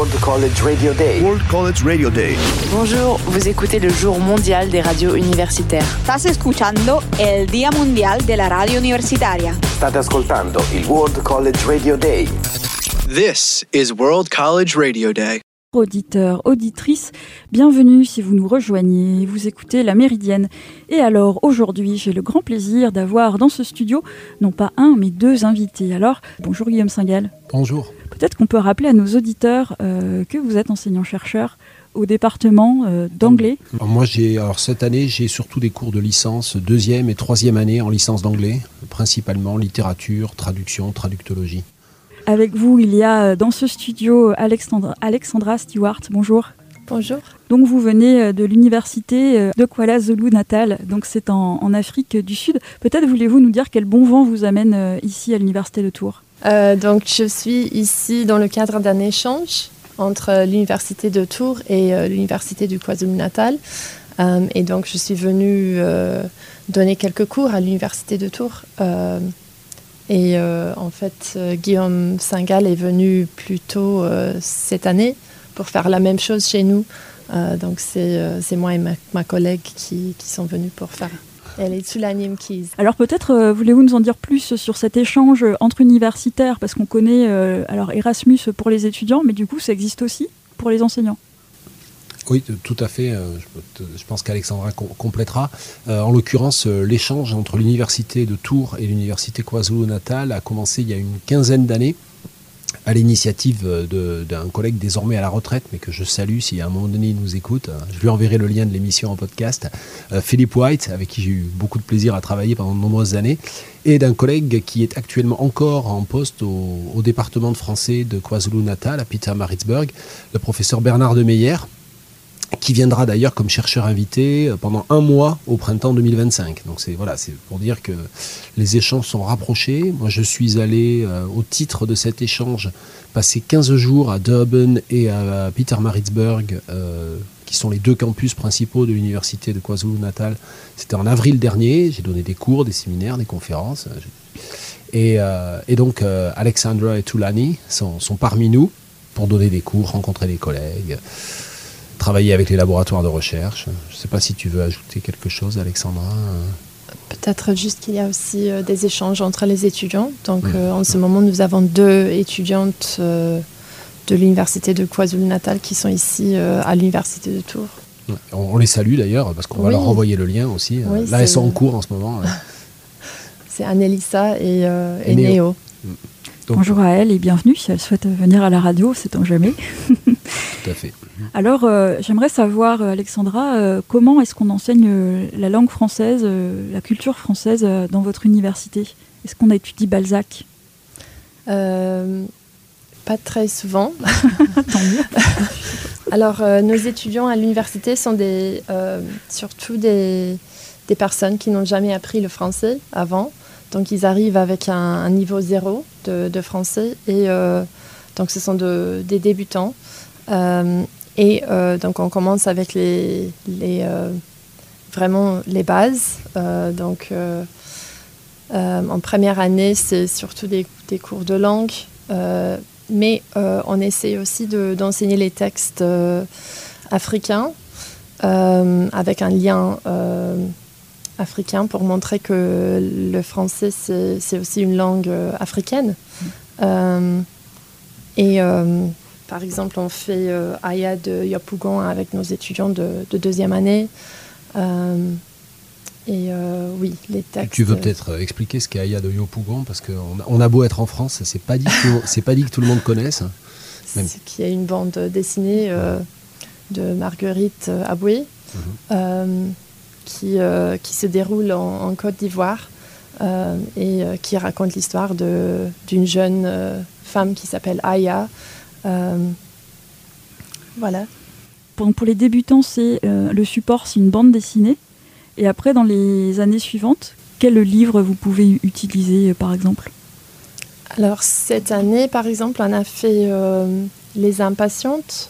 World College Radio Day. World College Radio Day. Bonjour, vous écoutez le jour mondial des radios universitaires. Estás escuchando el Día Mundial de la Radio Universitaria. State ascoltando il World College Radio Day. This is World College Radio Day. Auditeurs, auditrices, bienvenue si vous nous rejoignez, vous écoutez La Méridienne. Et alors, aujourd'hui, j'ai le grand plaisir d'avoir dans ce studio, non pas un, mais deux invités. Alors, bonjour Guillaume Singal. Bonjour. Peut-être qu'on peut rappeler à nos auditeurs que vous êtes enseignant-chercheur au département d'anglais. Alors cette année, j'ai surtout des cours de licence, deuxième et troisième année en licence d'anglais, principalement littérature, traduction, traductologie. Avec vous, il y a dans ce studio Alexandra Stewart. Bonjour. Bonjour. Donc vous venez de l'université de KwaZulu-Natal, donc c'est en Afrique du Sud. Peut-être voulez-vous nous dire quel bon vent vous amène ici à l'université de Tours ? Donc je suis ici dans le cadre d'un échange entre l'université de Tours et l'université du KwaZulu-Natal. Et donc je suis venue donner quelques cours à l'université de Tours. En fait, Guillaume Singal est venu plus tôt cette année pour faire la même chose chez nous. Donc c'est moi et ma collègue qui sont venus pour faire. Elle est Tulani Mkhize. Alors peut-être voulez-vous nous en dire plus sur cet échange entre universitaires, parce qu'on connaît alors Erasmus pour les étudiants, mais du coup ça existe aussi pour les enseignants. Oui, tout à fait. Je pense qu'Alexandra complétera. En l'occurrence, l'échange entre l'université de Tours et l'université KwaZulu-Natal a commencé il y a une quinzaine d'années à l'initiative d'un collègue désormais à la retraite, mais que je salue si à un moment donné il nous écoute. Je lui enverrai le lien de l'émission en podcast. Philip White, avec qui j'ai eu beaucoup de plaisir à travailler pendant de nombreuses années, et d'un collègue qui est actuellement encore en poste au département de français de KwaZulu-Natal, à Pietermaritzburg, le professeur Bernard de Meyer, qui viendra d'ailleurs comme chercheur invité pendant un mois au printemps 2025. Donc c'est pour dire que les échanges sont rapprochés. Moi je suis allé au titre de cet échange passer 15 jours à Durban et à Pietermaritzburg, qui sont les deux campus principaux de l'université de KwaZulu-Natal. C'était en avril dernier. J'ai donné des cours, des séminaires, des conférences. Et donc Alexandra et Tulani sont parmi nous pour donner des cours, rencontrer des collègues, travailler avec les laboratoires de recherche. Je ne sais pas si tu veux ajouter quelque chose, Alexandra. Peut-être juste qu'il y a aussi des échanges entre les étudiants. Donc en ce moment, nous avons 2 étudiantes de l'université de KwaZulu-Natal qui sont ici à l'université de Tours. On les salue d'ailleurs, parce qu'on va leur envoyer le lien aussi. Oui, là, elles sont en cours en ce moment. C'est Annelissa et Néo. Donc, bonjour à elle et bienvenue. Si elle souhaite venir à la radio, sait-on jamais. Tout à fait. Alors, j'aimerais savoir, Alexandra, comment est-ce qu'on enseigne la langue française, la culture française dans votre université ? Est-ce qu'on étudie Balzac ? Pas très souvent. Tant mieux. Alors, nos étudiants à l'université sont surtout des personnes qui n'ont jamais appris le français avant. Donc, ils arrivent avec un niveau 0 de français. Et donc, ce sont des débutants. Donc on commence avec vraiment les bases. En première année, c'est surtout des cours de langue, mais on essaie aussi d'enseigner les textes africains avec un lien africain pour montrer que le français, c'est aussi une langue africaine. Par exemple, on fait Aya de Yopougon avec nos étudiants de deuxième année. Oui, les textes... Tu veux peut-être expliquer ce qu'est Aya de Yopougon, parce qu'on a beau être en France, c'est pas dit que tout le monde connaisse. C'est qu'il y a une bande dessinée de Marguerite Aboué qui se déroule en Côte d'Ivoire et qui raconte l'histoire d'une jeune femme qui s'appelle Aya. Voilà. Pour les débutants, le support, c'est une bande dessinée. Et après, dans les années suivantes, quel livre vous pouvez utiliser, par exemple ? Alors, cette année, par exemple, on a fait Les Impatientes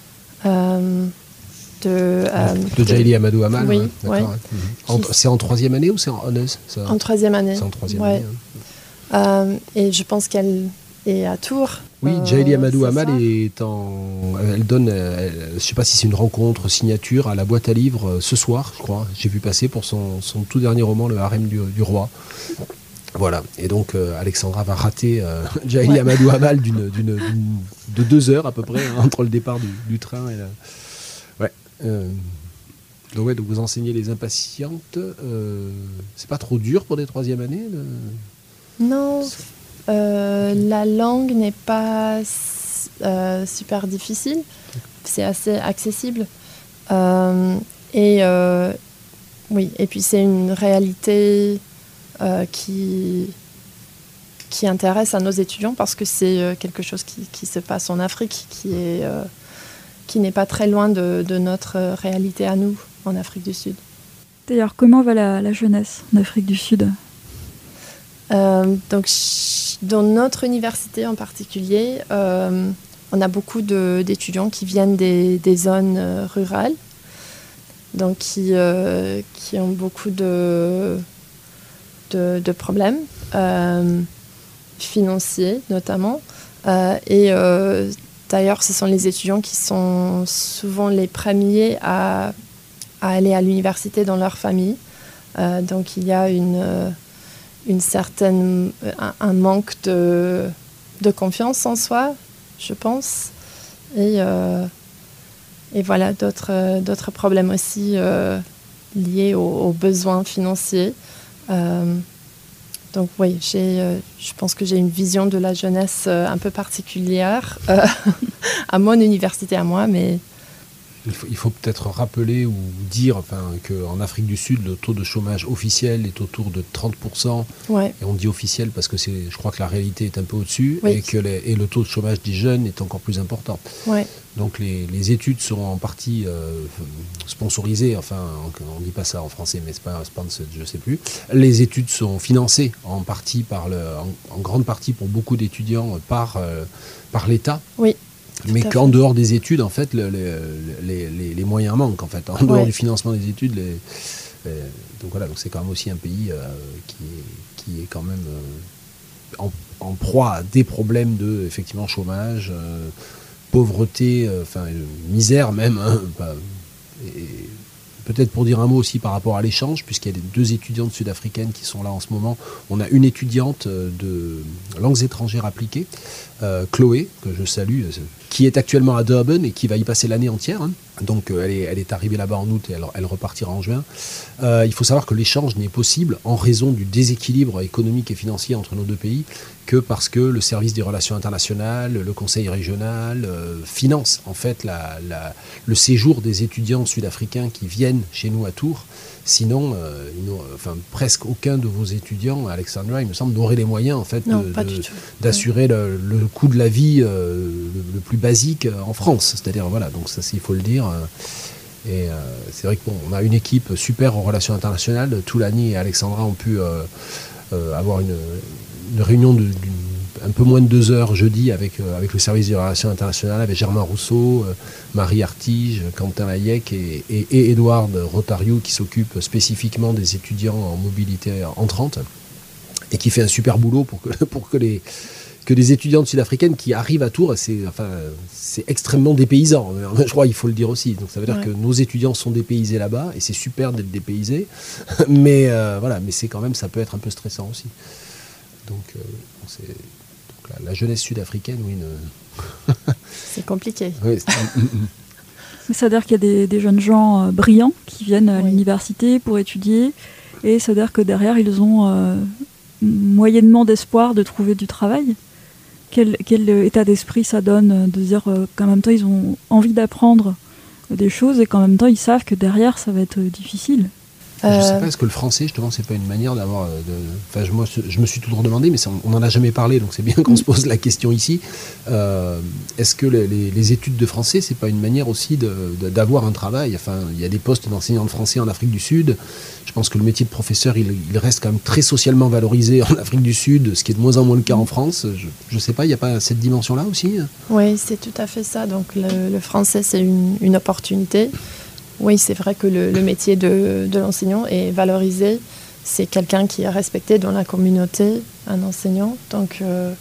de Djaïli Amadou Amal. Oui, ouais. C'est en troisième année ou c'est en honneurs ? En troisième année. C'est en troisième année. Hein. Et je pense qu'elle est à Tours. Oui, Djaïli Amadou c'est Amal ça est elle donne, je ne sais pas si c'est une rencontre, signature à la boîte à livres ce soir, je crois. J'ai vu passer pour son tout dernier roman, Le Harem du Roi. Voilà, et donc Alexandra va rater Djaïli Amadou Amal de 2 heures à peu près, entre le départ du train et la... Ouais. Donc vous enseignez les impatientes. C'est pas trop dur pour des 3e années Non, la langue n'est pas super difficile. C'est assez accessible. Et puis c'est une réalité qui intéresse à nos étudiants parce que c'est quelque chose qui se passe en Afrique, qui n'est pas très loin de notre réalité à nous, en Afrique du Sud. D'ailleurs, comment va la jeunesse en Afrique du Sud ? Donc, dans notre université en particulier, on a beaucoup d'étudiants qui viennent des zones rurales, donc qui ont beaucoup de problèmes financiers notamment. D'ailleurs, ce sont les étudiants qui sont souvent les premiers à aller à l'université dans leur famille. Donc il y a un manque de confiance en soi, je pense. Et voilà, d'autres problèmes aussi liés aux besoins financiers. Donc oui, je pense que j'ai une vision de la jeunesse un peu particulière à mon université, à moi, mais... Il faut peut-être rappeler ou dire qu'en Afrique du Sud, le taux de chômage officiel est autour de 30%. Ouais. Et on dit officiel parce que je crois que la réalité est un peu au-dessus, oui. et le taux de chômage des jeunes est encore plus important. Ouais. Donc les études sont en partie sponsorisées, on ne dit pas ça en français, mais c'est pas sponsored, je ne sais plus. Les études sont financées en grande partie pour beaucoup d'étudiants par l'État. Oui. Mais qu'en dehors des études, en fait, les moyens manquent, en fait. En dehors du financement des études, donc voilà, donc c'est quand même aussi un pays qui est quand même en proie à des problèmes de, effectivement, chômage, pauvreté, misère même. Et peut-être pour dire un mot aussi par rapport à l'échange, puisqu'il y a les 2 étudiantes sud-africaines qui sont là en ce moment. On a une étudiante de langues étrangères appliquées, Chloé, que je salue, qui est actuellement à Durban et qui va y passer l'année entière. Donc elle est arrivée là-bas en août et elle repartira en juin. Il faut savoir que l'échange n'est possible en raison du déséquilibre économique et financier entre nos 2 pays que parce que le service des relations internationales, le conseil régional finance en fait le séjour des étudiants sud-africains qui viennent chez nous à Tours. Sinon, presque aucun de vos étudiants à Alexandra, il me semble, n'aurait les moyens en fait d'assurer le coût de la vie le plus basique en France. C'est-à-dire, voilà, donc ça, il faut le dire. Et c'est vrai qu'on a une équipe super en relations internationales. Toulani et Alexandra ont pu avoir une réunion un peu moins de 2 heures jeudi avec le service des relations internationales, avec Germain Rousseau, Marie Artige, Quentin Layec et Edouard Rotario qui s'occupe spécifiquement des étudiants en mobilité entrante et qui fait un super boulot pour que les étudiantes sud-africaines qui arrivent à Tours, c'est extrêmement dépaysant, je crois, il faut le dire aussi. Donc ça veut dire que nos étudiants sont dépaysés là-bas et c'est super d'être dépaysés, mais c'est quand même, ça peut être un peu stressant aussi. Donc la jeunesse sud-africaine, oui. C'est compliqué. Oui, Mais ça veut dire qu'il y a des jeunes gens brillants qui viennent à l'université pour étudier, et ça veut dire que derrière, ils ont moyennement d'espoir de trouver du travail. Quel état d'esprit ça donne de dire qu'en même temps, ils ont envie d'apprendre des choses et qu'en même temps, ils savent que derrière, ça va être difficile. Je ne sais pas, est-ce que le français, justement, c'est pas une manière d'avoir... moi, je me suis toujours demandé, mais on n'en a jamais parlé, donc c'est bien qu'on se pose la question ici. Est-ce que les études de français, c'est pas une manière aussi d'avoir un travail ? Enfin, il y a des postes d'enseignants de français en Afrique du Sud. Je pense que le métier de professeur, il reste quand même très socialement valorisé en Afrique du Sud, ce qui est de moins en moins le cas en France. Je ne sais pas, il n'y a pas cette dimension-là aussi ? Oui, c'est tout à fait ça. Donc le français, c'est une opportunité. Oui, c'est vrai que le métier de l'enseignant est valorisé. C'est quelqu'un qui est respecté dans la communauté, un enseignant. Donc,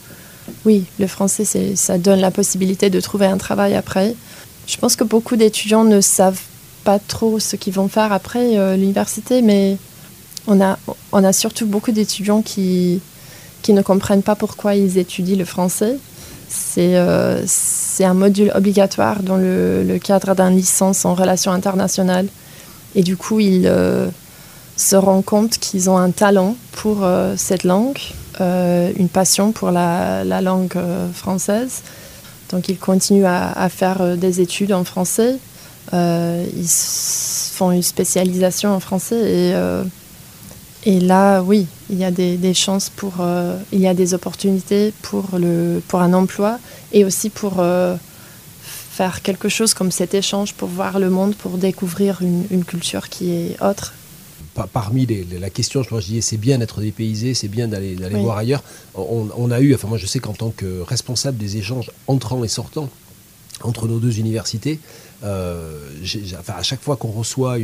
oui, le français, ça donne la possibilité de trouver un travail après. Je pense que beaucoup d'étudiants ne savent pas trop ce qu'ils vont faire après l'université, mais on a surtout beaucoup d'étudiants qui ne comprennent pas pourquoi ils étudient le français. C'est un module obligatoire dans le cadre d'une licence en relations internationales. Et du coup, ils se rendent compte qu'ils ont un talent pour cette langue, une passion pour la langue française. Donc, ils continuent à faire des études en français. Ils font une spécialisation en français. Et là, oui, il y a des chances il y a des opportunités pour un emploi et aussi pour faire quelque chose comme cet échange pour voir le monde, pour découvrir une culture qui est autre. Parmi la question, je disais, c'est bien d'être dépaysé, c'est bien d'aller voir ailleurs. On a eu, moi je sais qu'en tant que responsable des échanges entrants et sortants entre nos deux universités, à chaque fois qu'on reçoit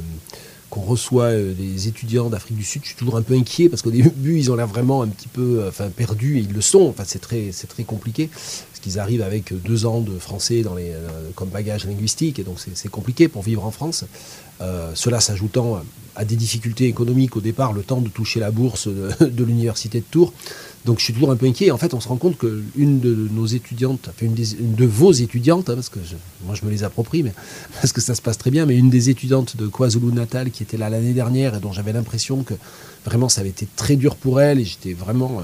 des étudiants d'Afrique du Sud, je suis toujours un peu inquiet parce qu'au début ils ont l'air vraiment un petit peu perdus, et ils le sont. C'est très compliqué parce qu'ils arrivent avec 2 ans de français comme bagage linguistique, et donc c'est compliqué pour vivre en France. Cela s'ajoutant à des difficultés économiques au départ, le temps de toucher la bourse de l'université de Tours. Donc je suis toujours un peu inquiet. En fait, on se rend compte qu'une de nos étudiantes, une de vos étudiantes, parce que moi je me les approprie, mais parce que ça se passe très bien, mais une des étudiantes de KwaZulu-Natal qui était là l'année dernière et dont j'avais l'impression que vraiment ça avait été très dur pour elle, et j'étais vraiment...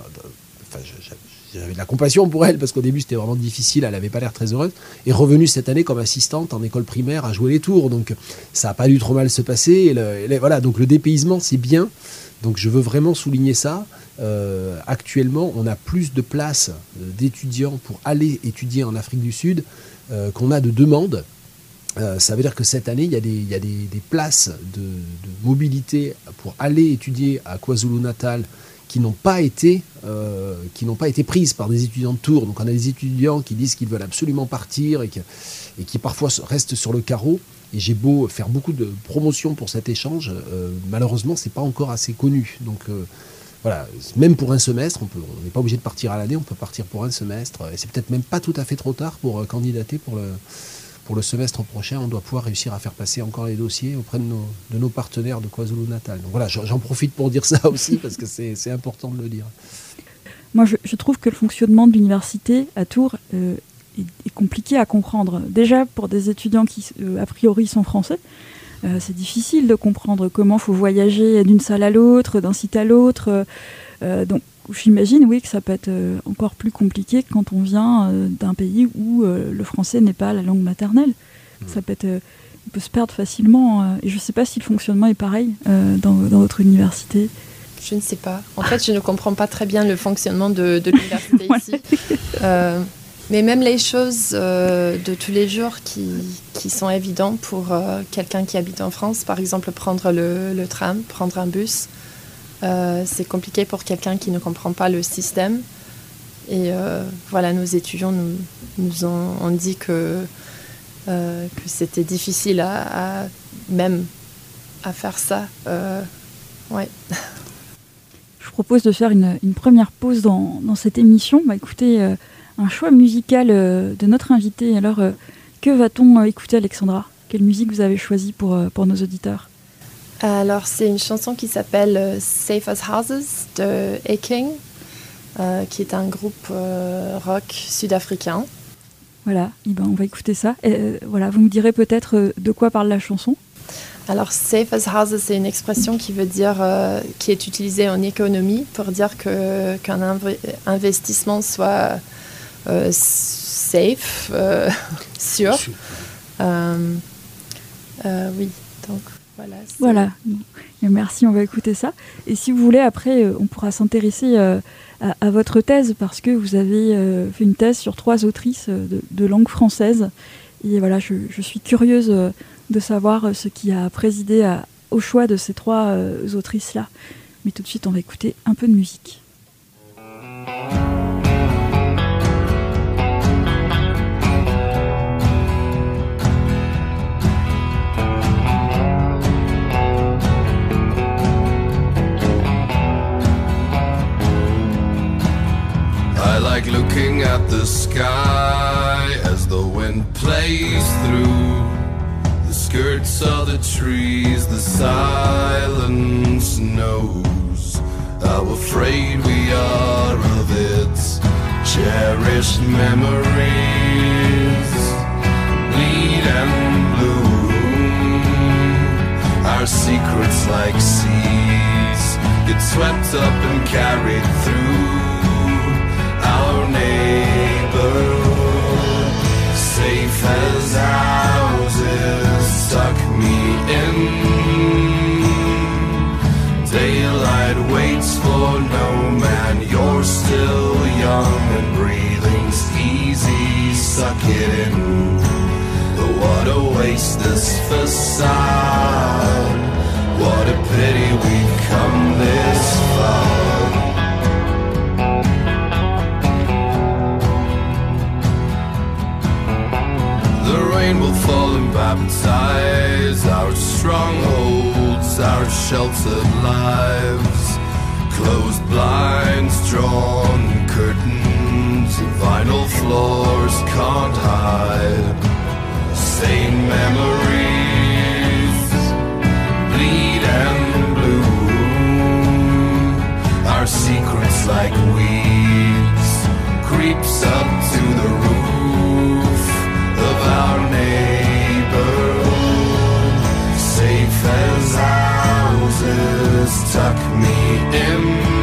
j'avais de la compassion pour elle parce qu'au début c'était vraiment difficile, elle n'avait pas l'air très heureuse, est revenue cette année comme assistante en école primaire à jouer les tours, donc ça n'a pas dû trop mal se passer. Voilà, donc le dépaysement c'est bien, donc je veux vraiment souligner ça. Actuellement on a plus de places d'étudiants pour aller étudier en Afrique du Sud qu'on a de demandes. Ça veut dire que cette année il y a des places de mobilité pour aller étudier à KwaZulu-Natal qui n'ont pas été prises par des étudiants de Tours. Donc on a des étudiants qui disent qu'ils veulent absolument partir et qui parfois restent sur le carreau. Et j'ai beau faire beaucoup de promotion pour cet échange, malheureusement c'est pas encore assez connu. Donc voilà, même pour un semestre, on n'est pas obligé de partir à l'année, on peut partir pour un semestre. Et c'est peut-être même pas tout à fait trop tard pour candidater pour le semestre prochain. On doit pouvoir réussir à faire passer encore les dossiers auprès de nos partenaires de KwaZulu-Natal. Donc voilà, j'en profite pour dire ça aussi parce que c'est important de le dire. Moi, je trouve que le fonctionnement de l'université à Tours est compliqué à comprendre. Déjà, pour des étudiants qui, a priori, sont français, c'est difficile de comprendre comment il faut voyager d'une salle à l'autre, d'un site à l'autre. Donc, j'imagine, oui, que ça peut être encore plus compliqué quand on vient d'un pays où le français n'est pas la langue maternelle. Ça peut être, on peut se perdre facilement. Et je ne sais pas si le fonctionnement est pareil dans votre université. Je ne sais pas. En fait, je ne comprends pas très bien le fonctionnement de l'université ici. Mais même les choses de tous les jours qui sont évidentes pour quelqu'un qui habite en France, par exemple prendre le tram, prendre un bus, c'est compliqué pour quelqu'un qui ne comprend pas le système. Et voilà, nos étudiants nous ont dit que c'était difficile à faire ça. Ouais. Je propose de faire une première pause dans cette émission. Écoutez, un choix musical de notre invité. Alors, que va-t-on écouter, Alexandra ? Quelle musique vous avez choisie pour nos auditeurs ? Alors, c'est une chanson qui s'appelle Safe as Houses de A-King, qui est un groupe rock sud-africain. Voilà, on va écouter ça. Voilà, vous me direz peut-être de quoi parle la chanson ? Alors, Safe as Houses, c'est une expression qui veut dire, qui est utilisée en économie pour dire qu'un investissement soit safe, sûr. Oui, donc voilà. Voilà, merci, on va écouter ça. Et si vous voulez, après, on pourra s'intéresser à votre thèse, parce que vous avez fait une thèse sur 3 autrices de langue française. Et voilà, je suis curieuse de savoir ce qui a présidé au choix de ces 3 autrices-là. Mais tout de suite, on va écouter un peu de musique. I like plays through the skirts of the trees. The silence knows how afraid we are of its cherished memories. Bleed and bloom, our secrets like seas get swept up and carried through our neighborhood. Safe as houses, tuck me in. Daylight waits for no man. You're still young and breathing's easy. Suck it in. But what a waste, this facade. What a pity we've come this far. The rain will fall and baptize our strongholds, our sheltered lives. Closed blinds, drawn curtains, vinyl floors can't hide. Same memories, bleed and bloom. Our secrets like weeds creeps up to the roof of our neighborhood. Safe as houses, tuck me in.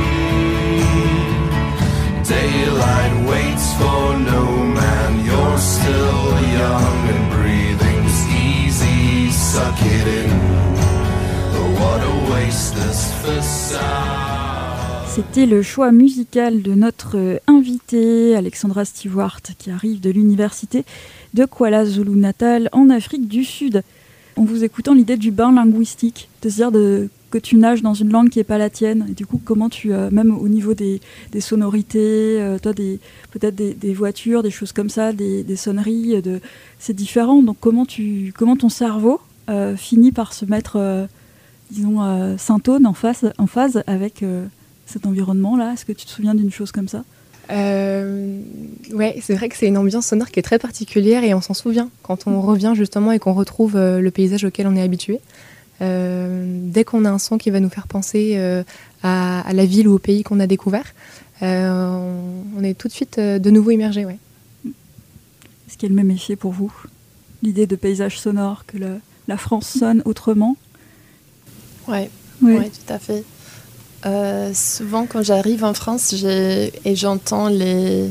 Daylight waits for no man. You're still young and breathing's easy. Suck it in. What a waste this facade. C'était le choix musical de notre invitée Alexandra Stewart, qui arrive de l'université de KwaZulu-Natal en Afrique du Sud. En vous écoutant, l'idée du bain linguistique, de se dire que tu nages dans une langue qui n'est pas la tienne, et du coup comment tu, même au niveau des sonorités, toi peut-être des voitures, des choses comme ça, des sonneries, c'est différent, donc comment ton cerveau finit par se mettre, disons, syntone, en phase avec cet environnement-là. Est-ce que tu te souviens d'une chose comme ça ? Ouais, c'est vrai que c'est une ambiance sonore qui est très particulière et on s'en souvient quand on revient justement et qu'on retrouve le paysage auquel on est habitué. Dès qu'on a un son qui va nous faire penser à la ville ou au pays qu'on a découvert, on est tout de suite de nouveau immergé. Ouais. Est-ce qu'il y a le même effet pour vous ? L'idée de paysage sonore, que la France sonne autrement ? Ouais, tout à fait. Souvent, quand j'arrive en France et j'entends les...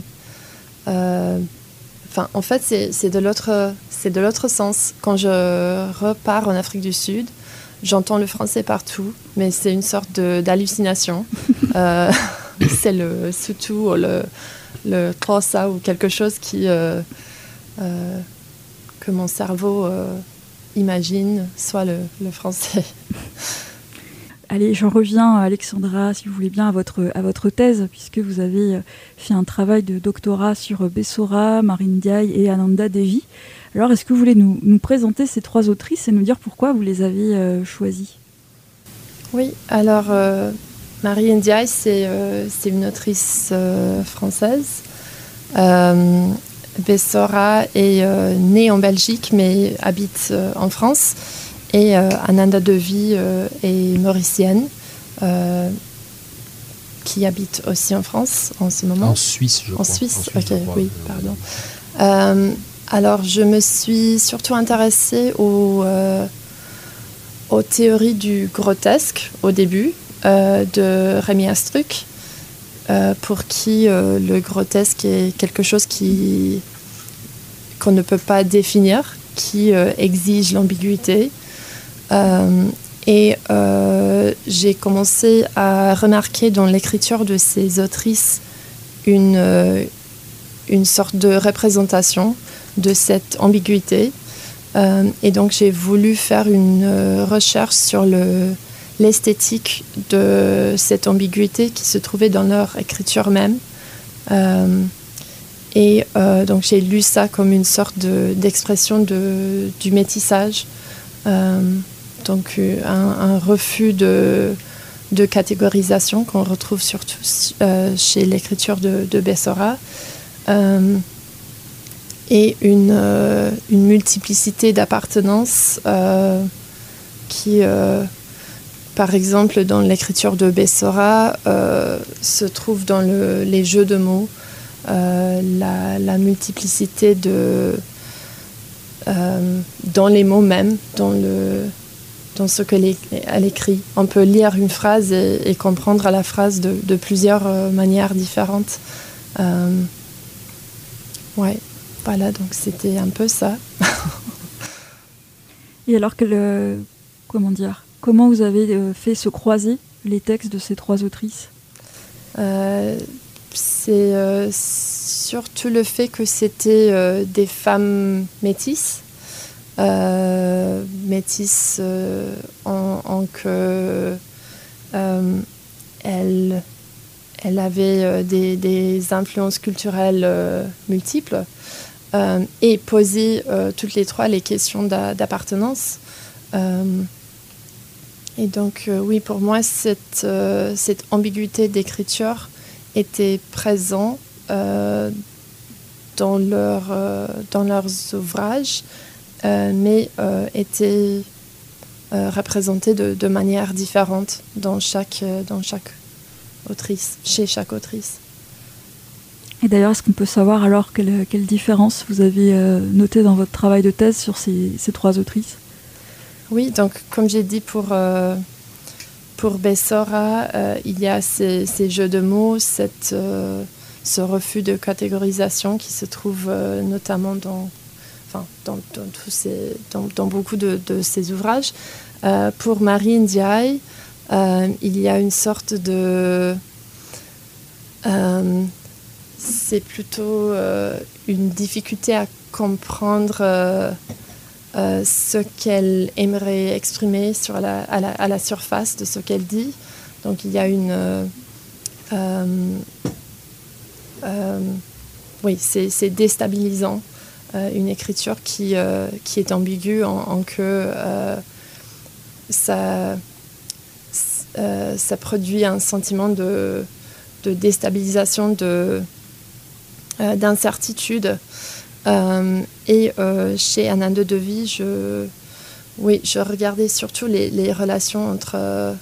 en fait, c'est de l'autre sens. Quand je repars en Afrique du Sud, j'entends le français partout, mais c'est une sorte d'hallucination. C'est le Sotho ou le Xhosa ou quelque chose que mon cerveau imagine, soit le français. Allez, j'en reviens, Alexandra, si vous voulez bien, à votre thèse, puisque vous avez fait un travail de doctorat sur Bessora, Marine Ndiaye et Ananda Devi. Alors, est-ce que vous voulez nous présenter ces trois autrices et nous dire pourquoi vous les avez choisies ? Oui, alors, Marine Ndiaye, c'est une autrice française. Bessora est née en Belgique, mais habite en France. Et Ananda Devi est mauricienne, qui habite aussi en France en ce moment. En Suisse, je crois. En Suisse, ok, oui, pardon. Alors, je me suis surtout intéressée aux théories du grotesque au début, de Rémi Astruc, pour qui le grotesque est quelque chose qu'on ne peut pas définir, qui exige l'ambiguïté. J'ai commencé à remarquer dans l'écriture de ces autrices une sorte de représentation de cette ambiguïté. Et donc j'ai voulu faire une recherche sur l'esthétique de cette ambiguïté qui se trouvait dans leur écriture même. Donc j'ai lu ça comme une sorte d'expression du métissage. Donc un refus de catégorisation qu'on retrouve surtout chez l'écriture de Bessora. et une multiplicité d'appartenances qui, par exemple, dans l'écriture de Bessora, se trouve dans les jeux de mots, la multiplicité dans les mots même, dans ce qu'elle écrit. On peut lire une phrase et comprendre la phrase de plusieurs manières différentes. Ouais, voilà, donc c'était un peu ça. Et alors, comment vous avez fait se croiser les textes de ces trois autrices ? C'est surtout le fait que c'était des femmes métisses. Métisse en que elle avait des influences culturelles multiples et posait toutes les trois les questions d'appartenance. Et donc, oui, pour moi, cette ambiguïté d'écriture était présente dans leurs ouvrages, mais était représentée de manière différente dans chaque autrice, chez chaque autrice. Et d'ailleurs, est-ce qu'on peut savoir alors quelle différence vous avez notée dans votre travail de thèse sur ces trois autrices ? Oui, donc comme j'ai dit pour Bessora, il y a ces jeux de mots, ce refus de catégorisation qui se trouve notamment dans beaucoup de ses ouvrages. Pour Marie Ndiaye, il y a une sorte de... c'est plutôt une difficulté à comprendre ce qu'elle aimerait exprimer à la surface de ce qu'elle dit. Donc il y a une... oui, c'est déstabilisant. Une écriture qui est ambiguë en que ça produit un sentiment de déstabilisation, d'incertitude. Et chez Anna de Devie, je regardais surtout les relations entre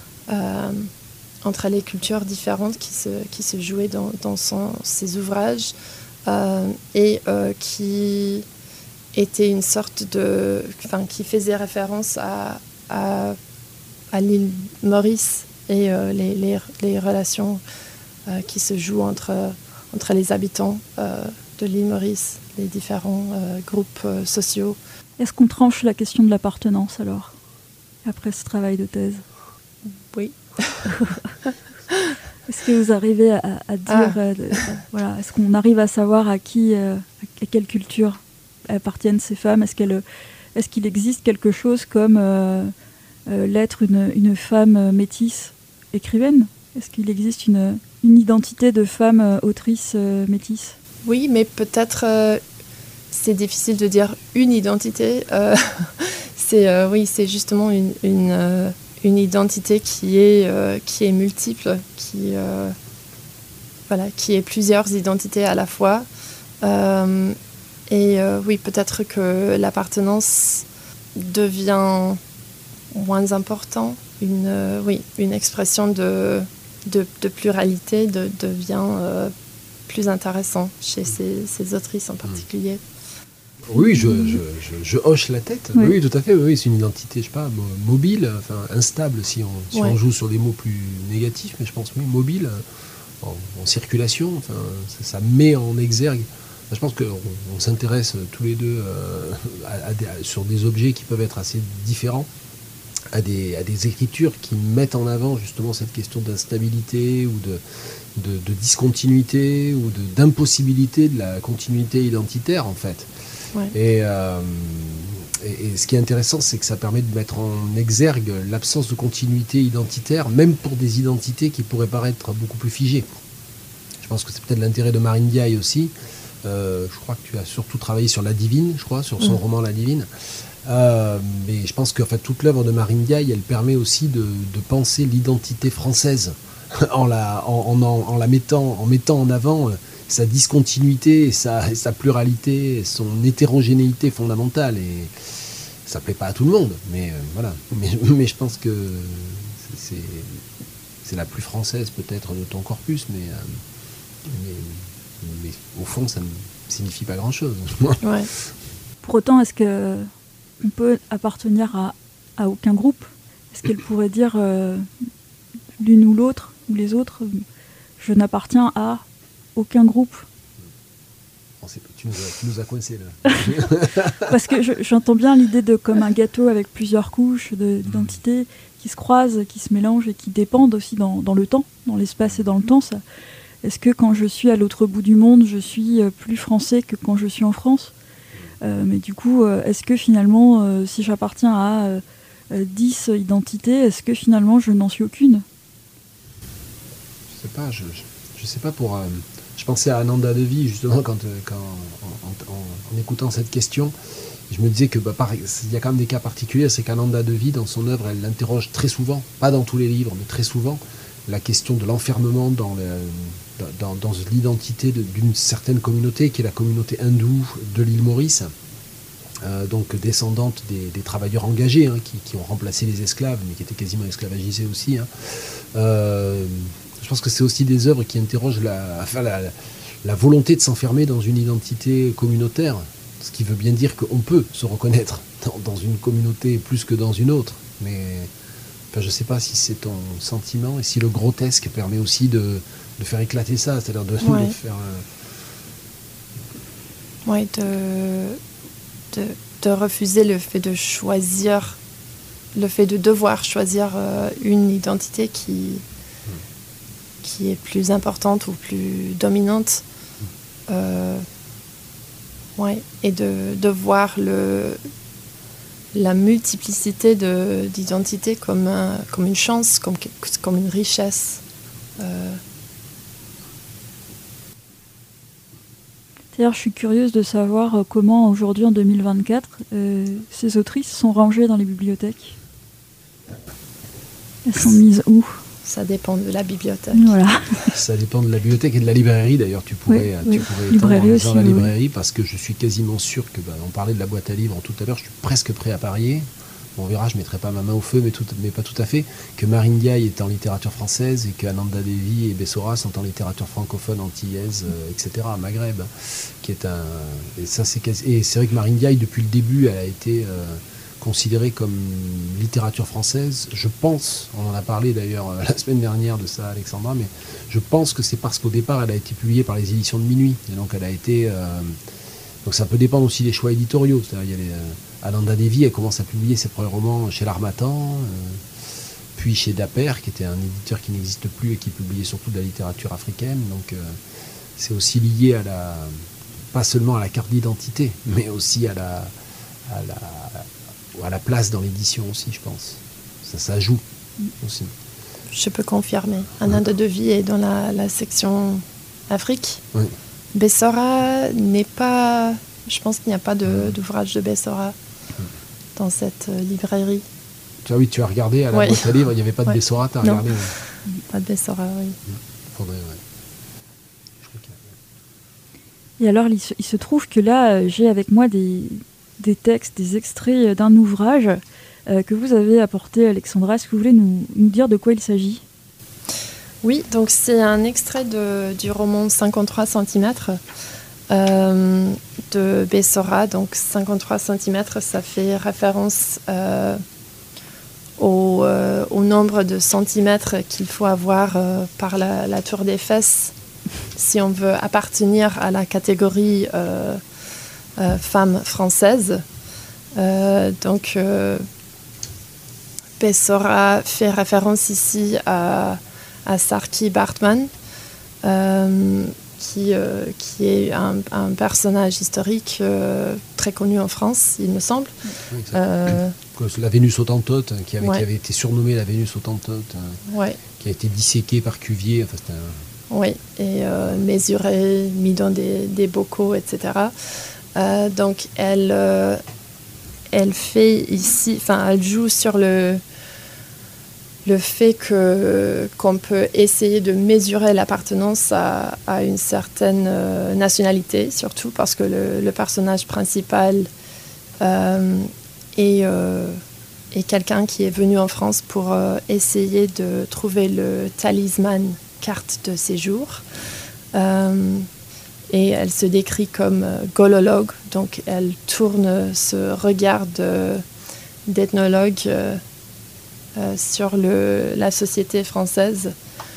les cultures différentes qui se jouaient dans ses ouvrages. Et qui était une sorte qui faisait référence à l'île Maurice et les relations qui se jouent entre les habitants de l'île Maurice, les différents groupes sociaux. Est-ce qu'on tranche la question de l'appartenance alors, après ce travail de thèse ? Oui. Est-ce que vous arrivez à dire, voilà, est-ce qu'on arrive à savoir à quelle culture appartiennent ces femmes ? Est-ce qu'il existe quelque chose comme l'être une femme métisse écrivaine ? Est-ce qu'il existe une identité de femme autrice métisse ? Oui, mais peut-être c'est difficile de dire une identité. C'est justement une identité qui est multiple, qui est plusieurs identités à la fois. Oui, peut-être que l'appartenance devient moins important. Une expression de pluralité devient plus intéressant chez ces autrices en particulier. Oui, je hoche la tête. Oui, oui, tout à fait. Oui, c'est une identité, je sais pas, mobile, instable si on joue sur des mots plus négatifs, mais je pense oui, mobile, en circulation. Ça met en exergue. Je pense qu'on s'intéresse tous les deux sur des objets qui peuvent être assez différents, à des écritures qui mettent en avant justement cette question d'instabilité ou de discontinuité ou d'impossibilité de la continuité identitaire en fait. Ouais. Et ce qui est intéressant, c'est que ça permet de mettre en exergue l'absence de continuité identitaire, même pour des identités qui pourraient paraître beaucoup plus figées. Je pense que c'est peut-être l'intérêt de Marie Ndiaye aussi. Je crois que tu as surtout travaillé sur La Divine, sur son roman La Divine. Mais je pense que toute l'œuvre de Marie Ndiaye, elle permet aussi de penser l'identité française en mettant en avant sa discontinuité, et sa pluralité, et son hétérogénéité fondamentale. Et ça plaît pas à tout le monde, mais voilà. Mais je pense que c'est la plus française peut-être de ton corpus, mais au fond, ça ne signifie pas grand-chose. Ouais. Pour autant, est-ce qu'on peut appartenir à aucun groupe ? Est-ce qu'elle pourrait dire l'une ou l'autre, ou les autres, je n'appartiens à aucun groupe ? Tu nous as coincés là. Parce que j'entends bien l'idée de comme un gâteau avec plusieurs couches d'identité qui se croisent, qui se mélangent et qui dépendent aussi dans le temps, dans l'espace et dans le temps. Ça. Est-ce que quand je suis à l'autre bout du monde, je suis plus français que quand je suis en France ? Mais du coup, est-ce que finalement, si j'appartiens à 10 identités, est-ce que finalement je n'en suis aucune ? Je sais pas, je sais pas pour... je pensais à Ananda Devi justement quand en écoutant cette question, je me disais que il y a quand même des cas particuliers, c'est qu'Ananda Devi dans son œuvre, elle l'interroge très souvent, pas dans tous les livres, mais très souvent, la question de l'enfermement dans l'identité d'une certaine communauté, qui est la communauté hindoue de l'île Maurice, donc descendante des travailleurs engagés, qui ont remplacé les esclaves, mais qui étaient quasiment esclavagisés aussi. Je pense que c'est aussi des œuvres qui interrogent la volonté de s'enfermer dans une identité communautaire, ce qui veut bien dire qu'on peut se reconnaître dans une communauté plus que dans une autre. Mais je ne sais pas si c'est ton sentiment et si le grotesque permet aussi de faire éclater ça, c'est-à-dire de faire... Oui, de refuser le fait de choisir, le fait de devoir choisir une identité qui est plus importante ou plus dominante. Et de voir la multiplicité d'identités comme une chance, comme une richesse. D'ailleurs, je suis curieuse de savoir comment aujourd'hui, en 2024, ces autrices sont rangées dans les bibliothèques. Elles sont mises où ? Ça dépend de la bibliothèque. Voilà. Ça dépend de la bibliothèque et de la librairie. D'ailleurs, tu pourrais étendre dans la librairie, parce que je suis quasiment sûr que, on parlait de la boîte à livres tout à l'heure, je suis presque prêt à parier. On verra, je ne mettrai pas ma main au feu, mais pas tout à fait, que Marine Diaye est en littérature française et que Ananda Devi et Bessora sont en littérature francophone, antillaise, etc., Maghreb, qui est et ça, et c'est vrai que Marine Diaye, depuis le début, elle a été considérée comme littérature française. Je pense, on en a parlé d'ailleurs la semaine dernière de ça, Alexandra, mais je pense que c'est parce qu'au départ, elle a été publiée par les éditions de Minuit, et donc elle a été... donc ça peut dépendre aussi des choix éditoriaux. C'est-à-dire, il y a Ananda Devi, elle commence à publier ses premiers romans chez l'Harmattan, puis chez Dapper, qui était un éditeur qui n'existe plus et qui publiait surtout de la littérature africaine. Donc c'est aussi lié pas seulement à la carte d'identité, mais aussi à la place dans l'édition aussi, je pense. Ça joue aussi. Je peux confirmer. Ananda Devi est dans la section Afrique. Oui. Bessora n'est pas... Je pense qu'il n'y a pas d'ouvrage de Bessora dans cette librairie. Oui, tu as regardé à la boîte à livres, il n'y avait pas de Bessora, tu as regardé. Pas de Bessora, oui. Faudrait, Et alors, il se trouve que là, j'ai avec moi des textes, des extraits d'un ouvrage que vous avez apporté, Alexandra. Est-ce que vous voulez nous dire de quoi il s'agit ? Oui, donc c'est un extrait du roman 53 cm de Bessora. Donc 53 cm, ça fait référence au nombre de centimètres qu'il faut avoir par la tour des fesses si on veut appartenir à la catégorie femme française. Donc Bessora fait référence ici à Saartjie Baartman, qui est un personnage historique très connu en France, il me semble. La Vénus Hottentote, qui avait été surnommée la Vénus Hottentote, qui a été disséquée par Cuvier. Enfin, oui, et mesurée, mis dans des bocaux, etc. Donc elle fait ici, elle joue sur le le fait qu'on peut essayer de mesurer l'appartenance à une certaine nationalité, surtout parce que le personnage principal est quelqu'un qui est venu en France pour essayer de trouver le talisman carte de séjour. Et elle se décrit comme golologue, donc elle tourne ce regard d'ethnologue sur la société française.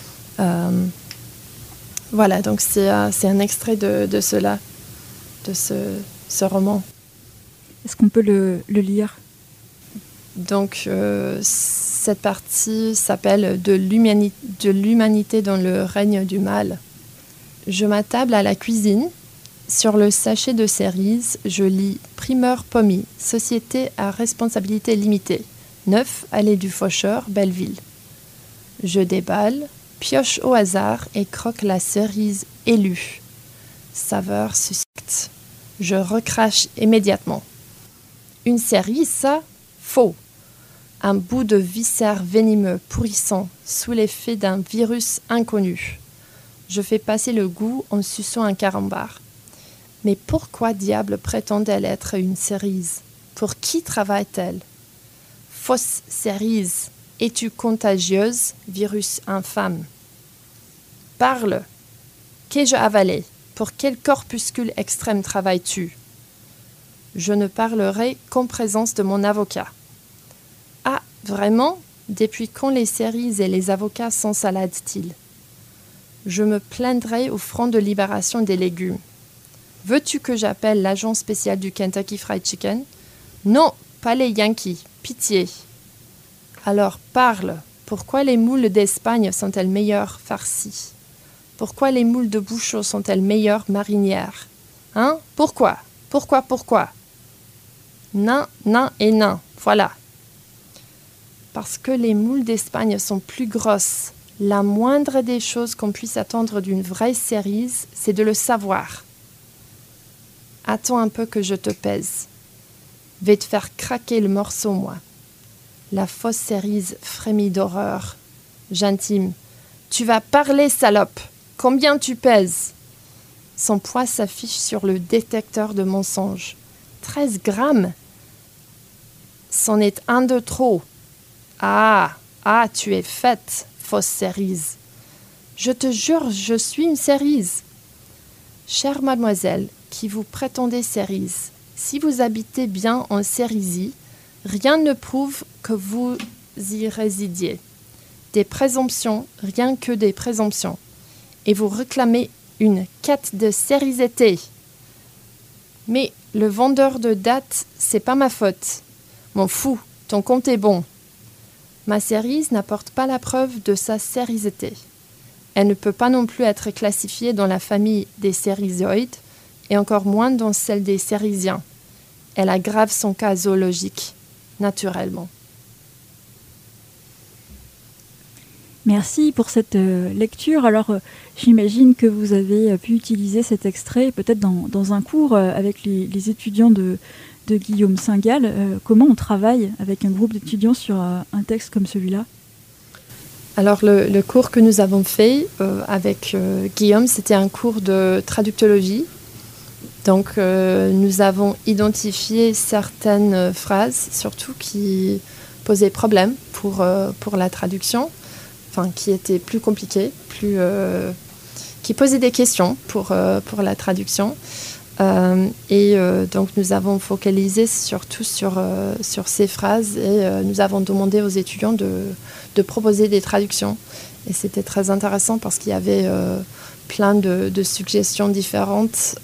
Voilà, donc c'est un extrait de cela, de ce roman. Est-ce qu'on peut le lire ? Donc cette partie s'appelle de l'humanité dans le règne du mal. Je m'attable à la cuisine. Sur le sachet de cerises, je lis Primeur Pommy, société à responsabilité limitée. 9, allée du Faucheur, Belleville. Je déballe, pioche au hasard et croque la cerise élue. Saveur suspecte. Je recrache immédiatement. Une cerise, ça ? Faux. Un bout de viscère venimeux pourrissant sous l'effet d'un virus inconnu. Je fais passer le goût en suçant un carambar. Mais pourquoi diable prétend-elle être une cerise ? Pour qui travaille-t-elle ? Fausse cerise, es-tu contagieuse, virus infâme ? Parle. Qu'ai-je avalé ? Pour quel corpuscule extrême travailles-tu ? Je ne parlerai qu'en présence de mon avocat. Ah, vraiment ? Depuis quand les cerises et les avocats s'ensaladent-ils ? Je me plaindrai au Front de libération des légumes. Veux-tu que j'appelle l'agent spécial du Kentucky Fried Chicken ? Non, pas les Yankees, pitié. Alors parle, pourquoi les moules d'Espagne sont-elles meilleures farcies ? Pourquoi les moules de Bouchot sont-elles meilleures marinières ? Hein ? Pourquoi ? Nain, nain et nain, voilà. Parce que les moules d'Espagne sont plus grosses. La moindre des choses qu'on puisse attendre d'une vraie cerise, c'est de le savoir. Attends un peu que je te pèse. Vais te faire craquer le morceau, moi. La fausse cerise frémit d'horreur. J'intime. Tu vas parler, salope. Combien tu pèses ? Son poids s'affiche sur le détecteur de mensonges. 13 grammes. C'en est un de trop. Ah, tu es faite, fausse cerise. Je te jure, je suis une cerise. Chère mademoiselle, qui vous prétendez cerise, si vous habitez bien en Cérisie, rien ne prouve que vous y résidiez. Des présomptions, rien que des présomptions. Et vous réclamez une quête de cérisité. Mais le vendeur de dattes, c'est pas ma faute. M'en fous, ton compte est bon. Ma cerise n'apporte pas la preuve de sa cérisité. Elle ne peut pas non plus être classifiée dans la famille des cérisioïdes, et encore moins dans celle des cérisiens. Elle aggrave son cas zoologique, naturellement. Merci pour cette lecture. Alors, j'imagine que vous avez pu utiliser cet extrait peut-être dans un cours avec les étudiants de Guillaume Saint-Gall. Comment on travaille avec un groupe d'étudiants sur un texte comme celui-là ? Alors, le cours que nous avons fait avec Guillaume, c'était un cours de traductologie. Donc, nous avons identifié certaines phrases, surtout qui posaient problème pour la traduction, enfin, qui étaient plus compliquées, qui posaient des questions pour la traduction. Donc, nous avons focalisé surtout sur ces phrases et nous avons demandé aux étudiants de proposer des traductions. Et c'était très intéressant parce qu'il y avait plein de suggestions différentes.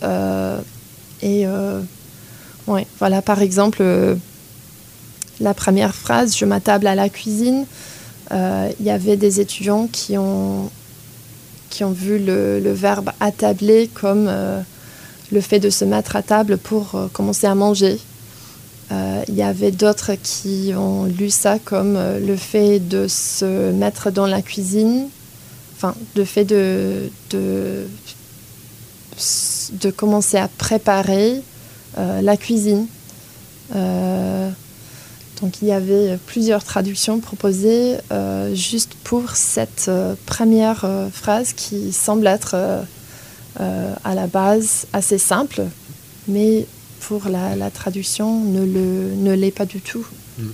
Voilà, par exemple, la première phrase, je m'attable à la cuisine. Il y avait des étudiants qui ont vu le verbe attabler comme le fait de se mettre à table pour commencer à manger. Il y avait d'autres qui ont lu ça comme le fait de se mettre dans la cuisine, enfin, le fait de commencer à préparer la cuisine. Donc il y avait plusieurs traductions proposées juste pour cette première phrase qui semble être à la base assez simple, mais pour la traduction ne l'est pas du tout.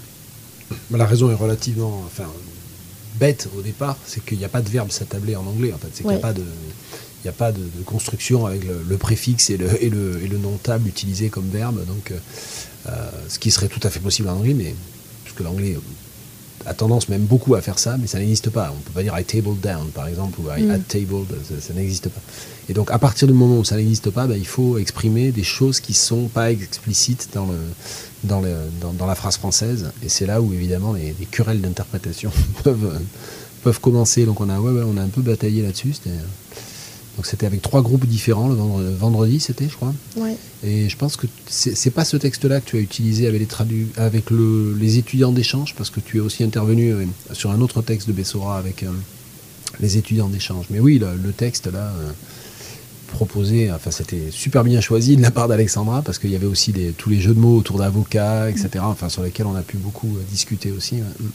La raison est relativement bête au départ, c'est qu'il n'y a pas de verbe s'attabler en anglais. En fait. C'est qu'il n'y a pas de construction avec le préfixe et le non-table utilisé comme verbe. Donc, ce qui serait tout à fait possible en anglais, mais puisque l'anglais a tendance même beaucoup à faire ça, mais ça n'existe pas. On ne peut pas dire I tabled down, par exemple, ou I had tabled, ça n'existe pas. Et donc, à partir du moment où ça n'existe pas, il faut exprimer des choses qui ne sont pas explicites dans la phrase française. Et c'est là où, évidemment, les querelles d'interprétation peuvent commencer. Donc, on a un peu bataillé là-dessus. Donc, c'était avec 3 groupes différents, le vendredi, c'était, je crois. Ouais. Et je pense que c'est pas ce texte-là que tu as utilisé avec les étudiants d'échange, parce que tu es aussi intervenu sur un autre texte de Bessora avec les étudiants d'échange. Mais oui, le texte là proposé, c'était super bien choisi de la part d'Alexandra, parce qu'il y avait aussi tous les jeux de mots autour d'avocats, etc. Sur lesquels on a pu beaucoup discuter aussi. Ouais.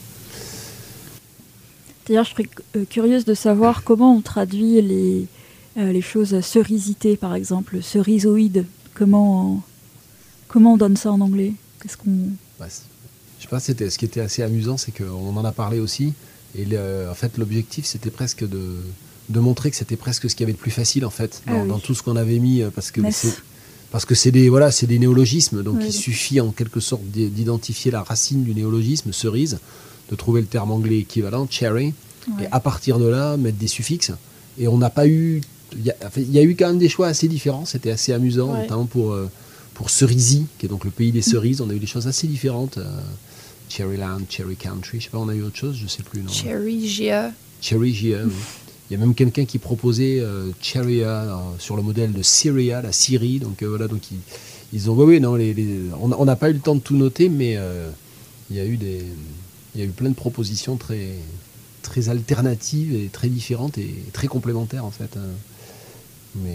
D'ailleurs, je serais curieuse de savoir comment on traduit les choses cerisitées, par exemple, cerisoïdes. Comment on donne ça en anglais? Qu'est-ce qu'on... Je sais pas, ce qui était assez amusant, c'est qu'on en a parlé aussi, et en fait l'objectif c'était presque de montrer que c'était presque ce qu'il y avait de plus facile en fait dans tout ce qu'on avait mis, parce que c'est des néologismes, donc il suffit en quelque sorte d'identifier la racine du néologisme, cerise, de trouver le terme anglais équivalent, cherry, et à partir de là mettre des suffixes, et on n'a pas eu... Il y a eu quand même des choix assez différents, c'était assez amusant, notamment pour Cerisy, qui est donc le pays des cerises, on a eu des choses assez différentes. Cherryland, Cherry Country, je sais pas, on a eu autre chose, je sais plus. Non. Cherrygia. Cherrygia, oui. Il y a même quelqu'un qui proposait Cherria sur le modèle de Syria, la Syrie, donc voilà, donc ils ont... on n'a pas eu le temps de tout noter, mais il y a eu plein de propositions très, très alternatives et très différentes et très complémentaires en fait. Mais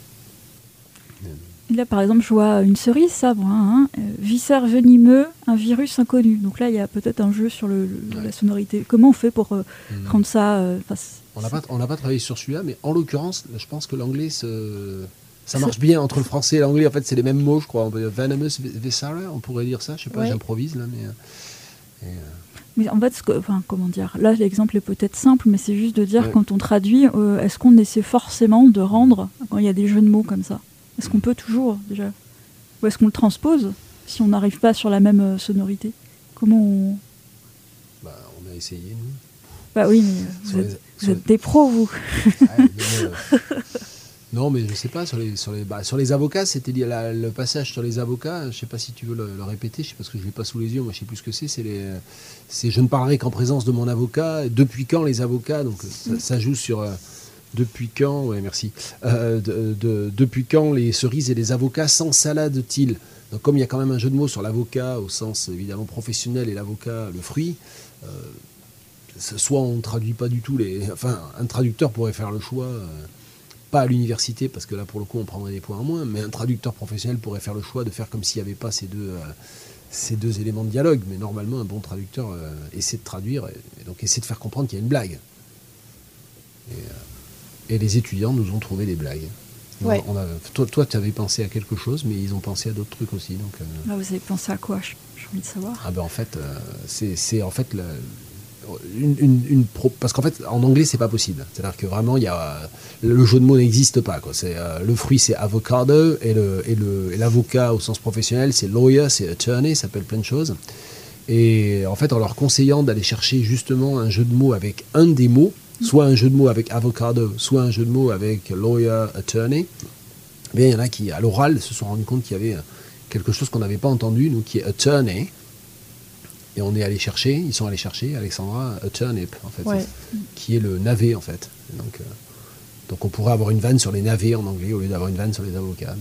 là, par exemple, je vois une cerise, sabre, viscère venimeux, un virus inconnu. Donc là, il y a peut-être un jeu sur la sonorité. Comment on fait pour rendre ça On n'a pas travaillé sur celui-là, mais en l'occurrence, je pense que l'anglais, ça marche bien entre le français et l'anglais. En fait, c'est les mêmes mots, je crois. Venomous, viscera, on pourrait dire ça. Je sais pas, j'improvise là, mais... Mais en fait, comment dire, là l'exemple est peut-être simple, mais c'est juste de dire quand on traduit, est-ce qu'on essaie forcément de rendre, quand il y a des jeux de mots comme ça, est-ce qu'on peut toujours déjà, ou est-ce qu'on le transpose si on n'arrive pas sur la même sonorité? Comment on... on a essayé nous. Bah oui, mais vous êtes des pros vous. Non, mais je sais pas, sur les avocats, c'était le passage sur les avocats, je sais pas si tu veux le répéter, je sais pas, parce que je l'ai pas sous les yeux, moi je sais plus ce que c'est je ne parlerai qu'en présence de mon avocat, depuis quand les avocats, donc ça joue sur depuis quand, merci, depuis quand les cerises et les avocats s'ensaladent-ils? Donc comme il y a quand même un jeu de mots sur l'avocat au sens évidemment professionnel et l'avocat le fruit, soit on ne traduit pas du tout un traducteur pourrait faire le choix, pas à l'université, parce que là, pour le coup, on prendrait des points en moins, mais un traducteur professionnel pourrait faire le choix de faire comme s'il n'y avait pas ces deux éléments de dialogue. Mais normalement, un bon traducteur essaie de traduire, et donc essaie de faire comprendre qu'il y a une blague. Et les étudiants nous ont trouvé des blagues. Ouais. Toi, tu avais pensé à quelque chose, mais ils ont pensé à d'autres trucs aussi. Donc, vous avez pensé à quoi? J'ai envie de savoir. En fait, c'est en fait... parce qu'en fait en anglais c'est pas possible, c'est-à-dire que vraiment le jeu de mots n'existe pas quoi. C'est le fruit c'est avocado et l'avocat au sens professionnel c'est lawyer, c'est attorney, ça s'appelle plein de choses, et en fait en leur conseillant d'aller chercher justement un jeu de mots avec un des mots, soit un jeu de mots avec avocado, soit un jeu de mots avec lawyer, attorney, il y en a qui à l'oral se sont rendus compte qu'il y avait quelque chose qu'on n'avait pas entendu, nous, qui est attorney. Et ils sont allés chercher Alexandra a turnip, en fait, qui est le navet, en fait. Donc on pourrait avoir une vanne sur les navets en anglais au lieu d'avoir une vanne sur les avocats.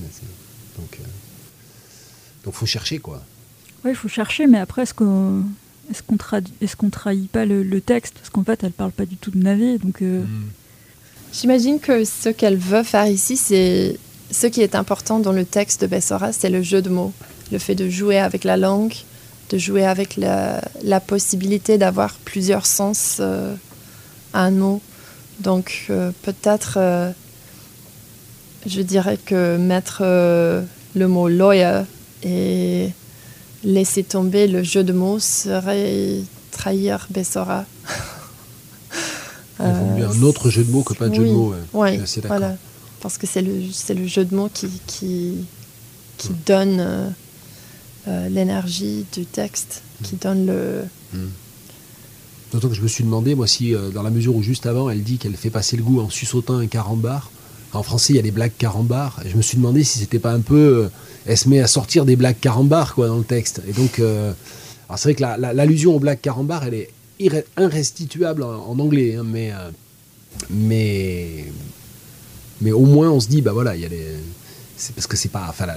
Donc faut chercher, quoi. Oui, il faut chercher, mais après, est-ce qu'on trahit pas le texte? Parce qu'en fait, elle parle pas du tout de navet, donc... J'imagine que ce qu'elle veut faire ici, c'est... Ce qui est important dans le texte de Bessora, c'est le jeu de mots. Le fait de jouer avec la langue, jouer avec la possibilité d'avoir plusieurs sens à un mot. Donc peut-être, je dirais que mettre le mot lawyer et laisser tomber le jeu de mots serait trahir Bessora. Il vaut mieux un autre jeu de mots que pas de jeu de mots. Oui, je suis assez d'accord. voilà. Parce que c'est le jeu de mots qui donne l'énergie du texte, qui donne le... D'autant que je me suis demandé, moi, si dans la mesure où juste avant, elle dit qu'elle fait passer le goût en suçotant un carambar. En français, il y a les blagues carambars. Et je me suis demandé si c'était pas un peu... elle se met à sortir des blagues carambars, quoi, dans le texte. Et donc, alors c'est vrai que l'allusion aux blagues carambars, elle est irrestituable en anglais, hein, mais au moins on se dit, bah voilà, il y a c'est parce que c'est pas, enfin,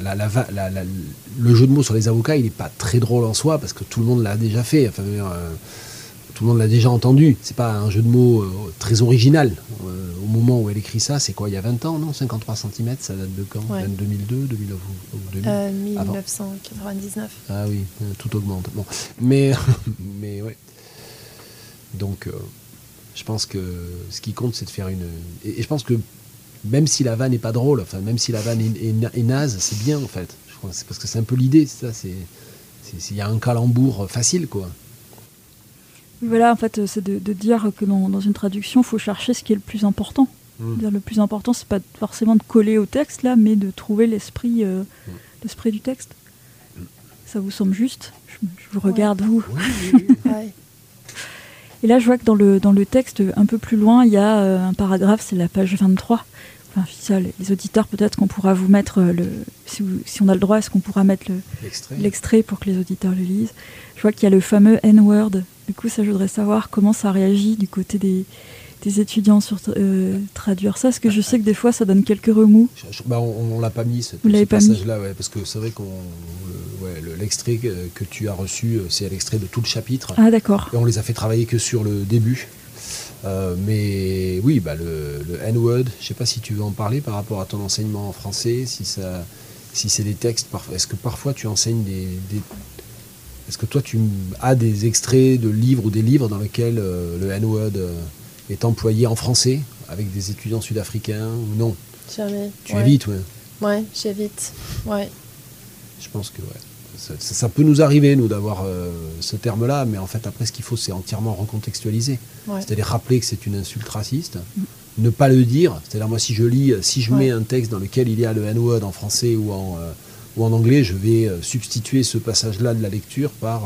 le jeu de mots sur les avocats, il est pas très drôle en soi parce que tout le monde l'a déjà fait, enfin, tout le monde l'a déjà entendu. C'est pas un jeu de mots très original. Au moment où elle écrit ça, c'est quoi, il y a 20 ans, non? 53 cm, ça date de quand? 2002, 2009 ou 2000 1999. Ah oui, tout augmente. Bon. Mais ouais. Donc, je pense que ce qui compte, c'est de faire une... Et je pense que même si la vanne n'est pas drôle, enfin, même si la vanne est naze, c'est bien, en fait. Je crois que c'est parce que c'est un peu l'idée, c'est ça. Il y a un calembour facile, quoi. Voilà, en fait, c'est de dire que dans une traduction, il faut chercher ce qui est le plus important. Le plus important, c'est pas forcément de coller au texte, là, mais de trouver l'esprit du texte. Ça vous semble juste? Je vous regarde, vous. Oui. Ouais. Et là, je vois que dans le texte, un peu plus loin, il y a un paragraphe, c'est la page 23. Enfin, ça, les auditeurs, peut-être qu'on pourra vous mettre, si on a le droit, est-ce qu'on pourra mettre l'extrait pour que les auditeurs le lisent? Je vois qu'il y a le fameux N-word. Du coup, ça, je voudrais savoir comment ça réagit du côté des étudiants sur traduire ça, parce que je sais que des fois, ça donne quelques remous. On l'a pas mis, ce passage-là, ouais, parce que c'est vrai qu'on... l'extrait que tu as reçu, c'est l'extrait de tout le chapitre. Ah, d'accord. Et on les a fait travailler que sur le début. Mais oui, le N-word, je ne sais pas si tu veux en parler par rapport à ton enseignement en français, si c'est des textes. Est-ce que parfois tu enseignes est-ce que toi tu as des extraits de livres ou des livres dans lesquels le N-word est employé en français avec des étudiants sud-africains ou non? Jamais. Tu évites, ouais. Ouais, j'évite. Ouais. Je pense que ça peut nous arriver, nous, d'avoir ce terme-là, mais en fait, après, ce qu'il faut, c'est entièrement recontextualiser. Ouais. C'est-à-dire rappeler que c'est une insulte raciste, ne pas le dire. C'est-à-dire, moi, si je mets un texte dans lequel il y a le N-word en français ou en anglais, je vais substituer ce passage-là de la lecture par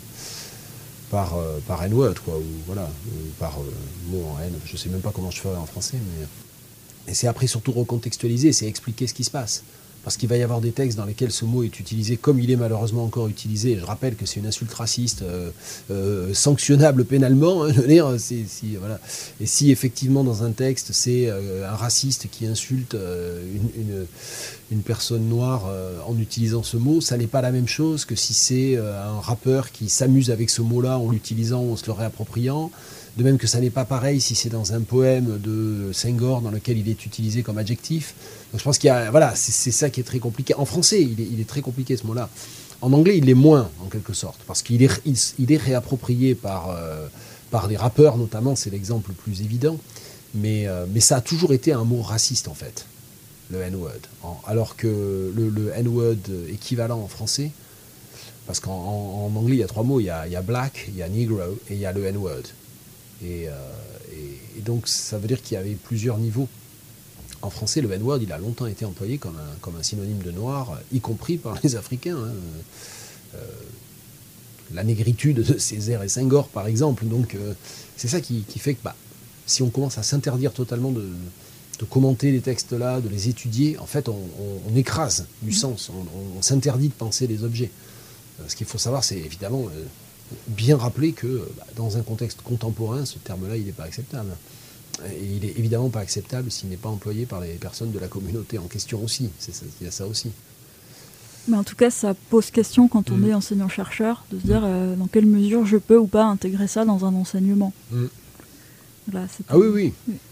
N-word, quoi, ou par mot en N. Je ne sais même pas comment je ferais en français, mais... Et c'est après surtout recontextualiser, c'est expliquer ce qui se passe. Parce qu'il va y avoir des textes dans lesquels ce mot est utilisé comme il est malheureusement encore utilisé. Je rappelle que c'est une insulte raciste sanctionnable pénalement. Hein, je veux dire, voilà. Et si effectivement dans un texte c'est un raciste qui insulte une personne noire en utilisant ce mot, ça n'est pas la même chose que si c'est un rappeur qui s'amuse avec ce mot-là en l'utilisant ou en se le réappropriant. De même que ça n'est pas pareil si c'est dans un poème de Senghor dans lequel il est utilisé comme adjectif. Donc je pense qu'il y a, voilà, c'est ça qui est très compliqué. En français, il est très compliqué ce mot-là. En anglais, il l'est moins en quelque sorte, parce qu'il est réapproprié par des rappeurs notamment, c'est l'exemple le plus évident. Mais ça a toujours été un mot raciste en fait, le N-word. Alors que le N-word équivalent en français, parce qu'en anglais il y a 3 mots, il y a black, il y a negro et il y a le N-word. Et donc ça veut dire qu'il y avait plusieurs niveaux. En français, le N-word, il a longtemps été employé comme un synonyme de noir, y compris par les Africains. La négritude de Césaire et Senghor, par exemple. Donc c'est ça qui fait que si on commence à s'interdire totalement de commenter les textes-là, de les étudier, en fait, on écrase du sens. On s'interdit de penser les objets. Ce qu'il faut savoir, c'est évidemment... bien rappeler que dans un contexte contemporain, ce terme-là, il n'est pas acceptable. Et il n'est évidemment pas acceptable s'il n'est pas employé par les personnes de la communauté en question aussi. Il y a ça aussi. Mais en tout cas, ça pose question quand on est enseignant-chercheur, de se dire dans quelle mesure je peux ou pas intégrer ça dans un enseignement. Voilà, oui.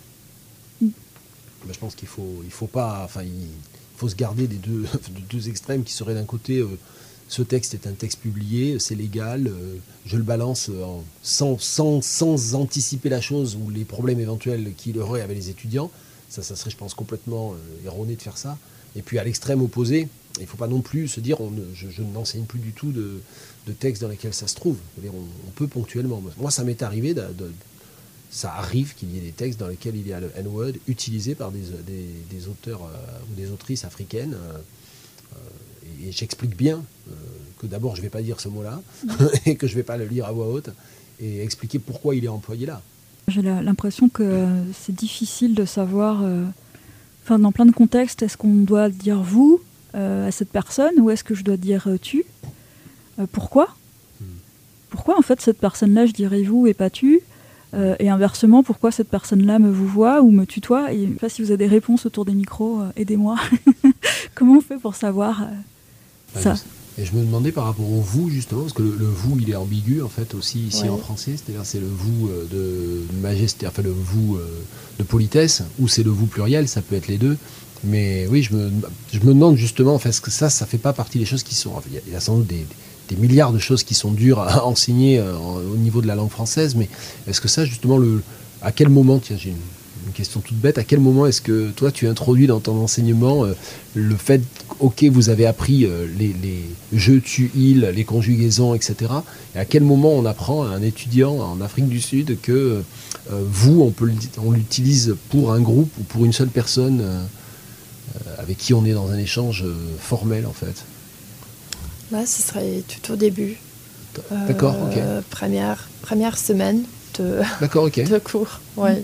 Je pense qu'il faut pas... Enfin, il faut se garder des deux extrêmes qui seraient d'un côté... ce texte est un texte publié, c'est légal, je le balance sans anticiper la chose ou les problèmes éventuels qu'il aurait avec les étudiants. Ça serait, je pense, complètement erroné de faire ça. Et puis à l'extrême opposé, il ne faut pas non plus se dire je n'enseigne plus du tout de textes dans lesquels ça se trouve. On peut ponctuellement. Moi, ça m'est arrivé, ça arrive qu'il y ait des textes dans lesquels il y a le N-word utilisé par des auteurs ou des autrices africaines. Et j'explique bien que d'abord je ne vais pas dire ce mot-là et que je ne vais pas le lire à voix haute et expliquer pourquoi il est employé là. J'ai l'impression que c'est difficile de savoir, dans plein de contextes, est-ce qu'on doit dire vous à cette personne ou est-ce que je dois dire tu pourquoi Pourquoi en fait cette personne-là je dirais vous et pas tu et inversement, pourquoi cette personne-là me vous voit ou me tutoie? Et si vous avez des réponses autour des micros, aidez-moi. Comment on fait pour savoir ça? Et je me demandais par rapport au vous, justement, parce que le vous, il est ambigu, en fait, aussi ici en français. C'est-à-dire, c'est le vous de majesté, enfin, le vous de politesse, ou c'est le vous pluriel, ça peut être les deux. Mais oui, je me demande justement, en fait, est-ce que ça fait pas partie des choses qui sont... Enfin, il y a sans doute des milliards de choses qui sont dures à enseigner au niveau de la langue française, mais est-ce que ça, justement, à quel moment, tiens, j'ai une question toute bête, à quel moment est-ce que toi tu introduis dans ton enseignement le fait, ok, vous avez appris les je, tu, il, les conjugaisons, etc. Et à quel moment on apprend à un étudiant en Afrique du Sud que vous, on l'utilise pour un groupe ou pour une seule personne avec qui on est dans un échange formel en fait? Là, ce serait tout au début. D'accord, ok. Première semaine de cours, ouais.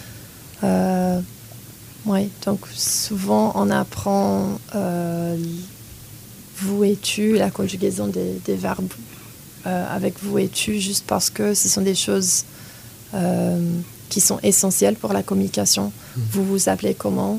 Donc souvent on apprend vous et tu, la conjugaison des verbes avec vous et tu, juste parce que ce sont des choses qui sont essentielles pour la communication. Vous vous appelez comment?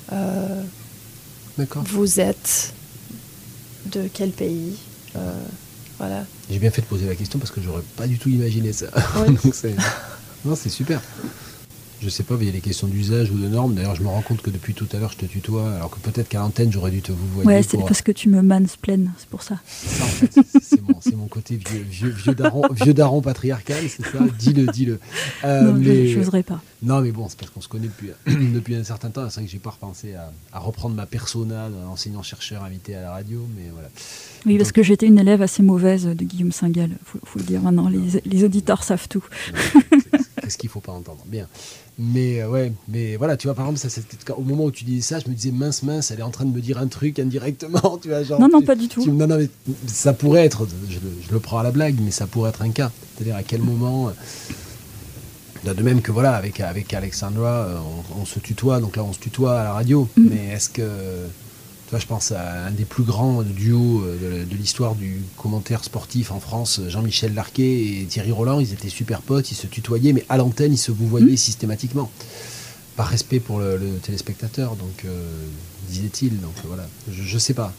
Vous êtes de quel pays? Voilà. J'ai bien fait de poser la question parce que j'aurais pas du tout imaginé ça. Oui. Donc c'est super. Je sais pas, il y a des questions d'usage ou de normes. D'ailleurs, je me rends compte que depuis tout à l'heure, je te tutoie, alors que peut-être qu'à l'antenne, j'aurais dû te vous voir. Ouais, c'est parce que tu me mansplaines, c'est pour ça. C'est ça, en fait. C'est mon côté vieux daron patriarcal, c'est ça. Dis-le. Non, mais je n'oserais pas. Non, mais bon, c'est parce qu'on se connaît depuis un certain temps. C'est vrai que j'ai pas repensé à reprendre ma persona d'enseignant-chercheur invité à la radio, mais voilà. Oui, parce que j'étais une élève assez mauvaise de Guillaume Singal, faut le dire maintenant. Les auditeurs savent tout. Qu'est-ce qu'il faut pas entendre? Bien. Mais voilà, tu vois, par exemple, au moment où tu disais ça, je me disais mince, elle est en train de me dire un truc indirectement, tu vois, genre. Non, pas du tout. Non, mais ça pourrait être, je le prends à la blague, mais ça pourrait être un cas. C'est-à-dire à quel moment, de même que voilà, avec Alexandra, on se tutoie, donc là on se tutoie à la radio, mais est-ce que, tu vois, je pense à un des plus grands duos de l'histoire du commentaire sportif en France, Jean-Michel Larquet et Thierry Roland, ils étaient super potes, ils se tutoyaient, mais à l'antenne, ils se vouvoyaient systématiquement. Par respect pour le téléspectateur, donc disait-il. Donc voilà, je sais pas.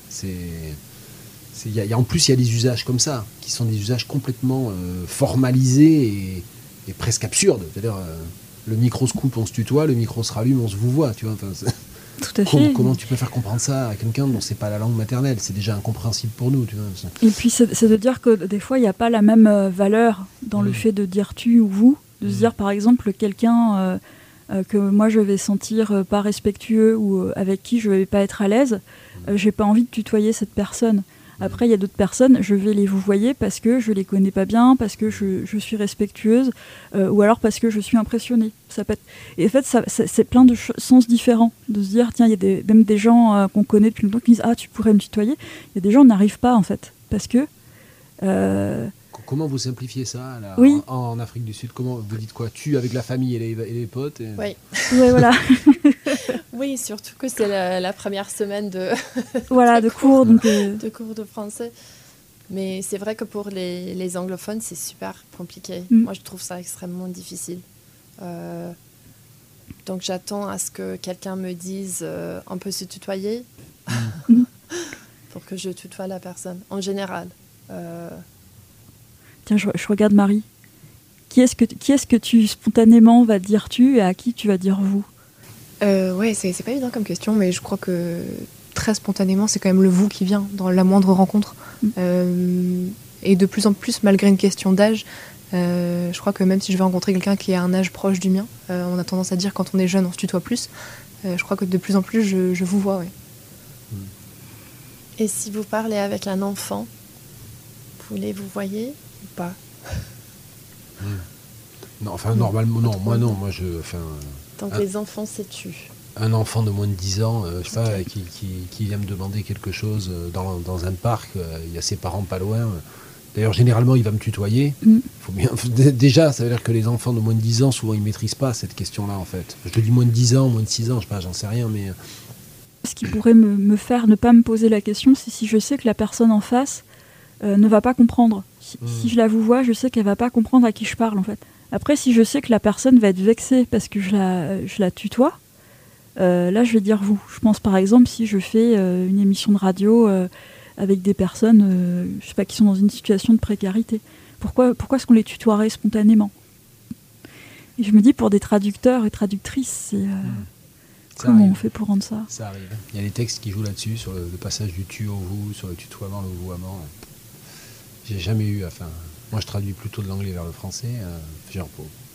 En plus, il y a des usages comme ça, qui sont des usages complètement formalisés et presque absurdes. C'est-à-dire, le micro se coupe, on se tutoie, le micro se rallume, on se vouvoie, tu vois. Enfin, tout à fait. Comment tu peux faire comprendre ça à quelqu'un dont c'est pas la langue maternelle? C'est déjà incompréhensible pour nous, tu vois. Et puis c'est de dire que des fois il n'y a pas la même valeur dans le fait de dire tu ou vous, de se dire par exemple quelqu'un que moi je vais sentir pas respectueux ou avec qui je vais pas être à l'aise, j'ai pas envie de tutoyer cette personne. Après, il y a d'autres personnes, je vais les vouvoyer parce que je les connais pas bien, parce que je suis respectueuse, ou alors parce que je suis impressionnée. Ça peut être... Et en fait, c'est plein de sens différents. De se dire, tiens, il y a même des gens qu'on connaît depuis longtemps qui disent, ah, tu pourrais me tutoyer. Il y a des gens qui n'arrivent pas, en fait, parce que... Comment vous simplifiez ça là, oui. en Afrique du Sud? Comment vous dites quoi? Tu avec la famille et les potes Oui. Ouais, voilà. Oui, surtout que c'est la première semaine de cours de cours de français. Mais c'est vrai que pour les anglophones, c'est super compliqué. Moi, je trouve ça extrêmement difficile. Donc, j'attends à ce que quelqu'un me dise on peut se tutoyer pour que je tutoie la personne, en général. Tiens, je regarde Marie. Qui est-ce que tu spontanément vas dire tu et à qui tu vas dire vous? Ouais, c'est pas évident comme question, mais je crois que très spontanément, c'est quand même le vous qui vient dans la moindre rencontre. Et de plus en plus, malgré une question d'âge, je crois que même si je vais rencontrer quelqu'un qui a un âge proche du mien, on a tendance à dire quand on est jeune, on se tutoie plus. Je crois que de plus en plus, je vous vois, oui. Et si vous parlez avec un enfant, vous les vous voyez ou pas? Non, enfin, normalement, non. Moi, non. Moi, donc, les enfants, c'est tu. Un enfant de moins de 10 ans, je sais pas, qui vient me demander quelque chose dans un parc, il y a ses parents pas loin. D'ailleurs, généralement, il va me tutoyer. Faut bien, déjà, ça veut dire que les enfants de moins de 10 ans, souvent, ils ne maîtrisent pas cette question-là, en fait. Je te dis moins de 10 ans, moins de 6 ans, je sais pas, j'en sais rien, mais... Ce qui pourrait me faire ne pas me poser la question, c'est si je sais que la personne en face ne va pas comprendre. Si je la vous vois, je sais qu'elle va pas comprendre à qui je parle, en fait. Après, si je sais que la personne va être vexée parce que je la tutoie, là, je vais dire vous. Je pense, par exemple, si je fais une émission de radio avec des personnes, je sais pas, qui sont dans une situation de précarité. Pourquoi est-ce qu'on les tutoierait spontanément? Et je me dis, pour des traducteurs et traductrices, c'est... Comment on fait pour rendre ça? Ça arrive. Il y a des textes qui jouent là-dessus, sur le passage du tu au vous, sur le tutoiement, le vouvoiement. J'ai jamais eu... Enfin, moi, je traduis plutôt de l'anglais vers le français, genre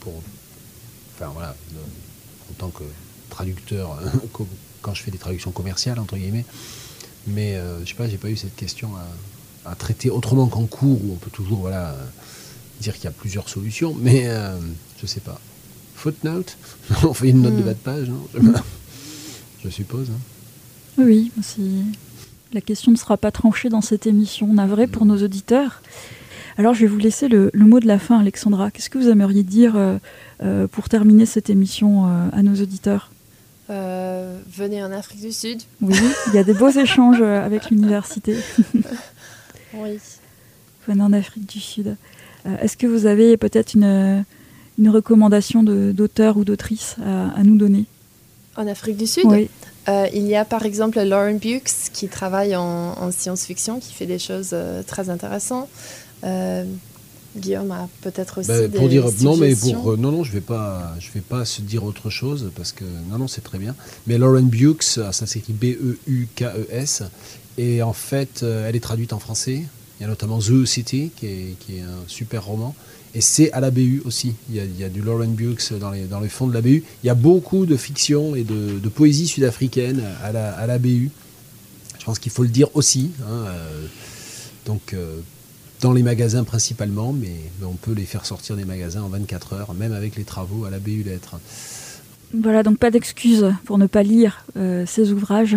enfin, voilà, en tant que traducteur, quand je fais des traductions commerciales, entre guillemets. Mais, je sais pas, j'ai pas eu cette question à traiter autrement qu'en cours, où on peut toujours, voilà, dire qu'il y a plusieurs solutions, mais je sais pas. Footnote? On fait une note de bas de page, non? Je suppose. Hein. Oui, la question ne sera pas tranchée dans cette émission, navré pour nos auditeurs. Alors je vais vous laisser le mot de la fin, Alexandra. Qu'est-ce que vous aimeriez dire pour terminer cette émission à nos auditeurs? Venez en Afrique du Sud. Oui, il y a des beaux échanges avec l'université. Oui. Venez en Afrique du Sud. Est-ce que vous avez peut-être une recommandation d'auteur ou d'autrice à nous donner? En Afrique du Sud? Oui. Il y a par exemple Lauren Bukes qui travaille en science-fiction, qui fait des choses très intéressantes. Guillaume a peut-être aussi des suggestions. Non, je vais pas se dire autre chose parce que non, c'est très bien. Mais Lauren Bukes, ça s'écrit B-E-U-K-E-S, et en fait, elle est traduite en français. Il y a notamment The City, qui est un super roman. Et c'est à la BU aussi. Il y a du Lauren Bukes dans les fonds de la BU. Il y a beaucoup de fiction et de poésie sud-africaine à la BU. Je pense qu'il faut le dire aussi. Donc, dans les magasins principalement, mais on peut les faire sortir des magasins en 24 heures, même avec les travaux à la BU Lettres. Voilà, donc pas d'excuses pour ne pas lire ces ouvrages.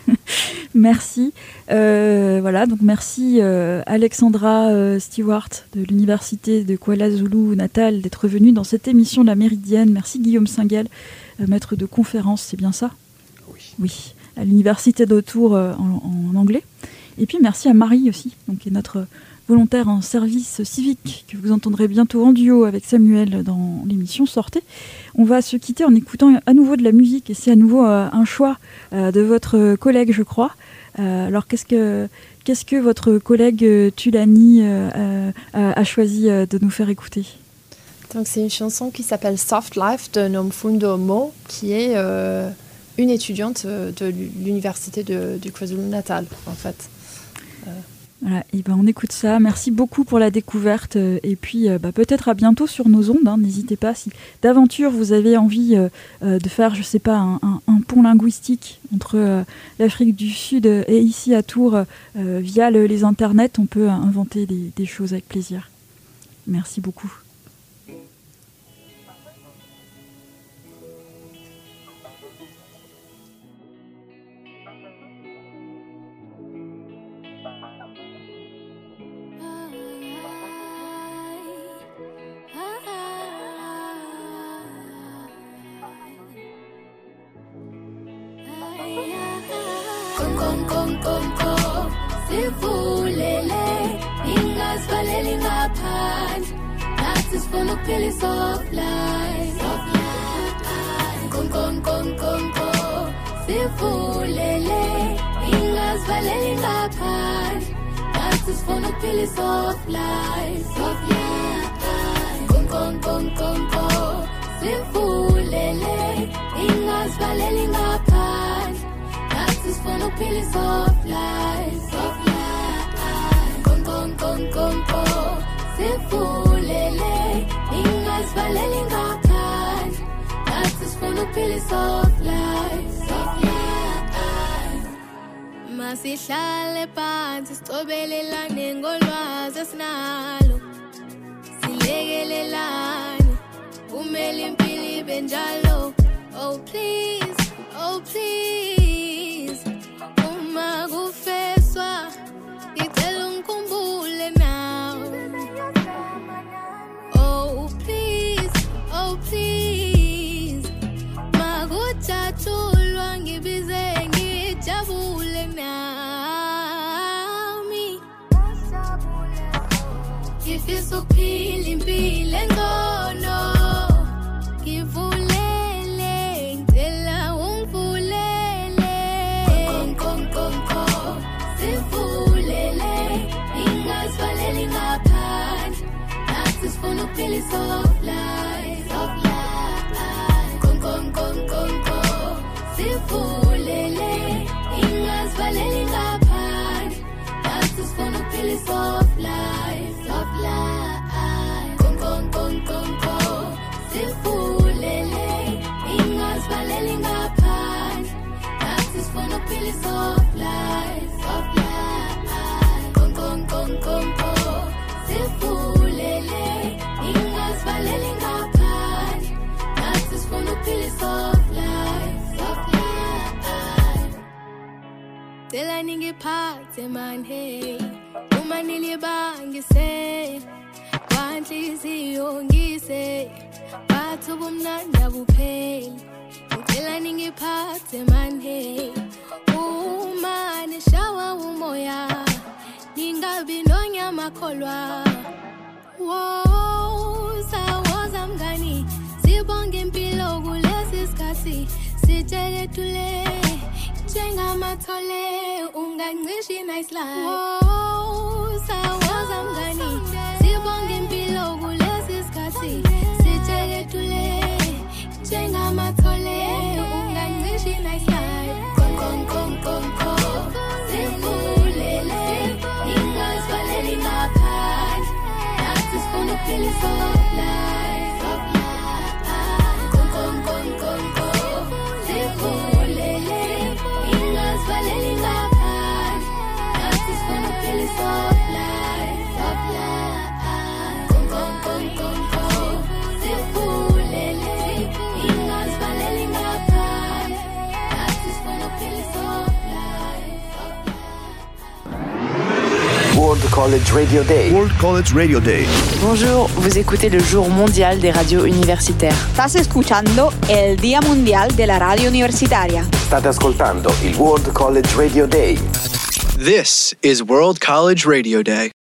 Merci. Voilà, donc merci Alexandra Stewart de l'Université de KwaZulu-Natal d'être venue dans cette émission de La Méridienne. Merci Guillaume Singuel, maître de conférence, c'est bien ça? Oui, à l'Université d'Autour en anglais. Et puis merci à Marie aussi, donc, qui est notre volontaire en service civique, que vous entendrez bientôt en duo avec Samuel dans l'émission Sortez. On va se quitter en écoutant à nouveau de la musique, et c'est à nouveau un choix de votre collègue, je crois. Alors qu'est-ce que votre collègue Tulani a choisi de nous faire écouter? Donc c'est une chanson qui s'appelle Soft Life de Nomfundo Mo, qui est une étudiante de l'université du KwaZulu-Natal, en fait. Voilà, et on écoute ça. Merci beaucoup pour la découverte, et puis peut-être à bientôt sur nos ondes. N'hésitez pas, si d'aventure vous avez envie de faire, je sais pas, un pont linguistique entre l'Afrique du Sud et ici à Tours via les internets, on peut inventer des choses avec plaisir. Merci beaucoup. Sivulele ingasivaleli ngaphandle nathi sifuna ukuphila i-soft life konkonkonkonko sivulele ingasivaleli ngaphandle nathi sifuna ukuphila i-soft life konkonkonkonko sivulele ingasivaleli ngaphandle nathi sifuna ukuphila i-soft life ingazivaleli ngaphandle nathi sifuna ukuphila i-soft life, soft life. Masihlale phansi sicobelelane ngolwazi esinalo, silekelelane kumele impilo ibe njalo. Oh please, oh please, uma kufeswa ngicela ungikhumbule now. Oh please, makujatshulwa ngibize ngijabule nami. Ngifisa ukuphila impilo engcono, ngivulele ngicela ungivulele. Konkonkonko sivulele, ingazivaleli ngaphandle nathi sifuna ukuphila i-soft life, soft life. Konkonkonko sivulele, ingazivaleli ngaphandle nathi sifuna ukuphila i-soft life, soft life. Konkonkonko sivulele, ingazivaleli ngaphandle nathi sifuna ukuphila i-soft life, soft life. Konkonkonko sivulele, ingazivaleli ngaphandle nathi sifuna ukuphila i-soft life, soft life. Cela ningiphathe man hey, uma nilibangise kwanhliziyo ngise bathu bomnandi abupheli. Ngicela ningiphathe man hey, uma nishawa umoya ningabi nonyama kholwa. Wow, sawoza mngani sibonge impilo kulesi sikhathi sijeketule njengamathole ungancisha i-nice life. Wow, sawoza mngani sibonge impilo kulesi sikhathi sijeketule njengamathole ungancisha i-nice life. Konkonkonko sivulele, ingazivaleli ngaphandle nathi sifuna ukuphila i-soft life, soft life. Konkonkonko sivulele, ingazivaleli ngaphandle nathi sifuna ukuphila i-soft life, soft life. Konkonkonko sivulele, ingazivaleli ngaphandle nathi sifuna ukuphila i-soft life, soft life. World College Radio Day. World College Radio Day. Bonjour, vous écoutez le jour mondial des radios universitaires. Estás escuchando el Día Mundial de la Radio Universitaria. State ascoltando il World College Radio Day. This is World College Radio Day.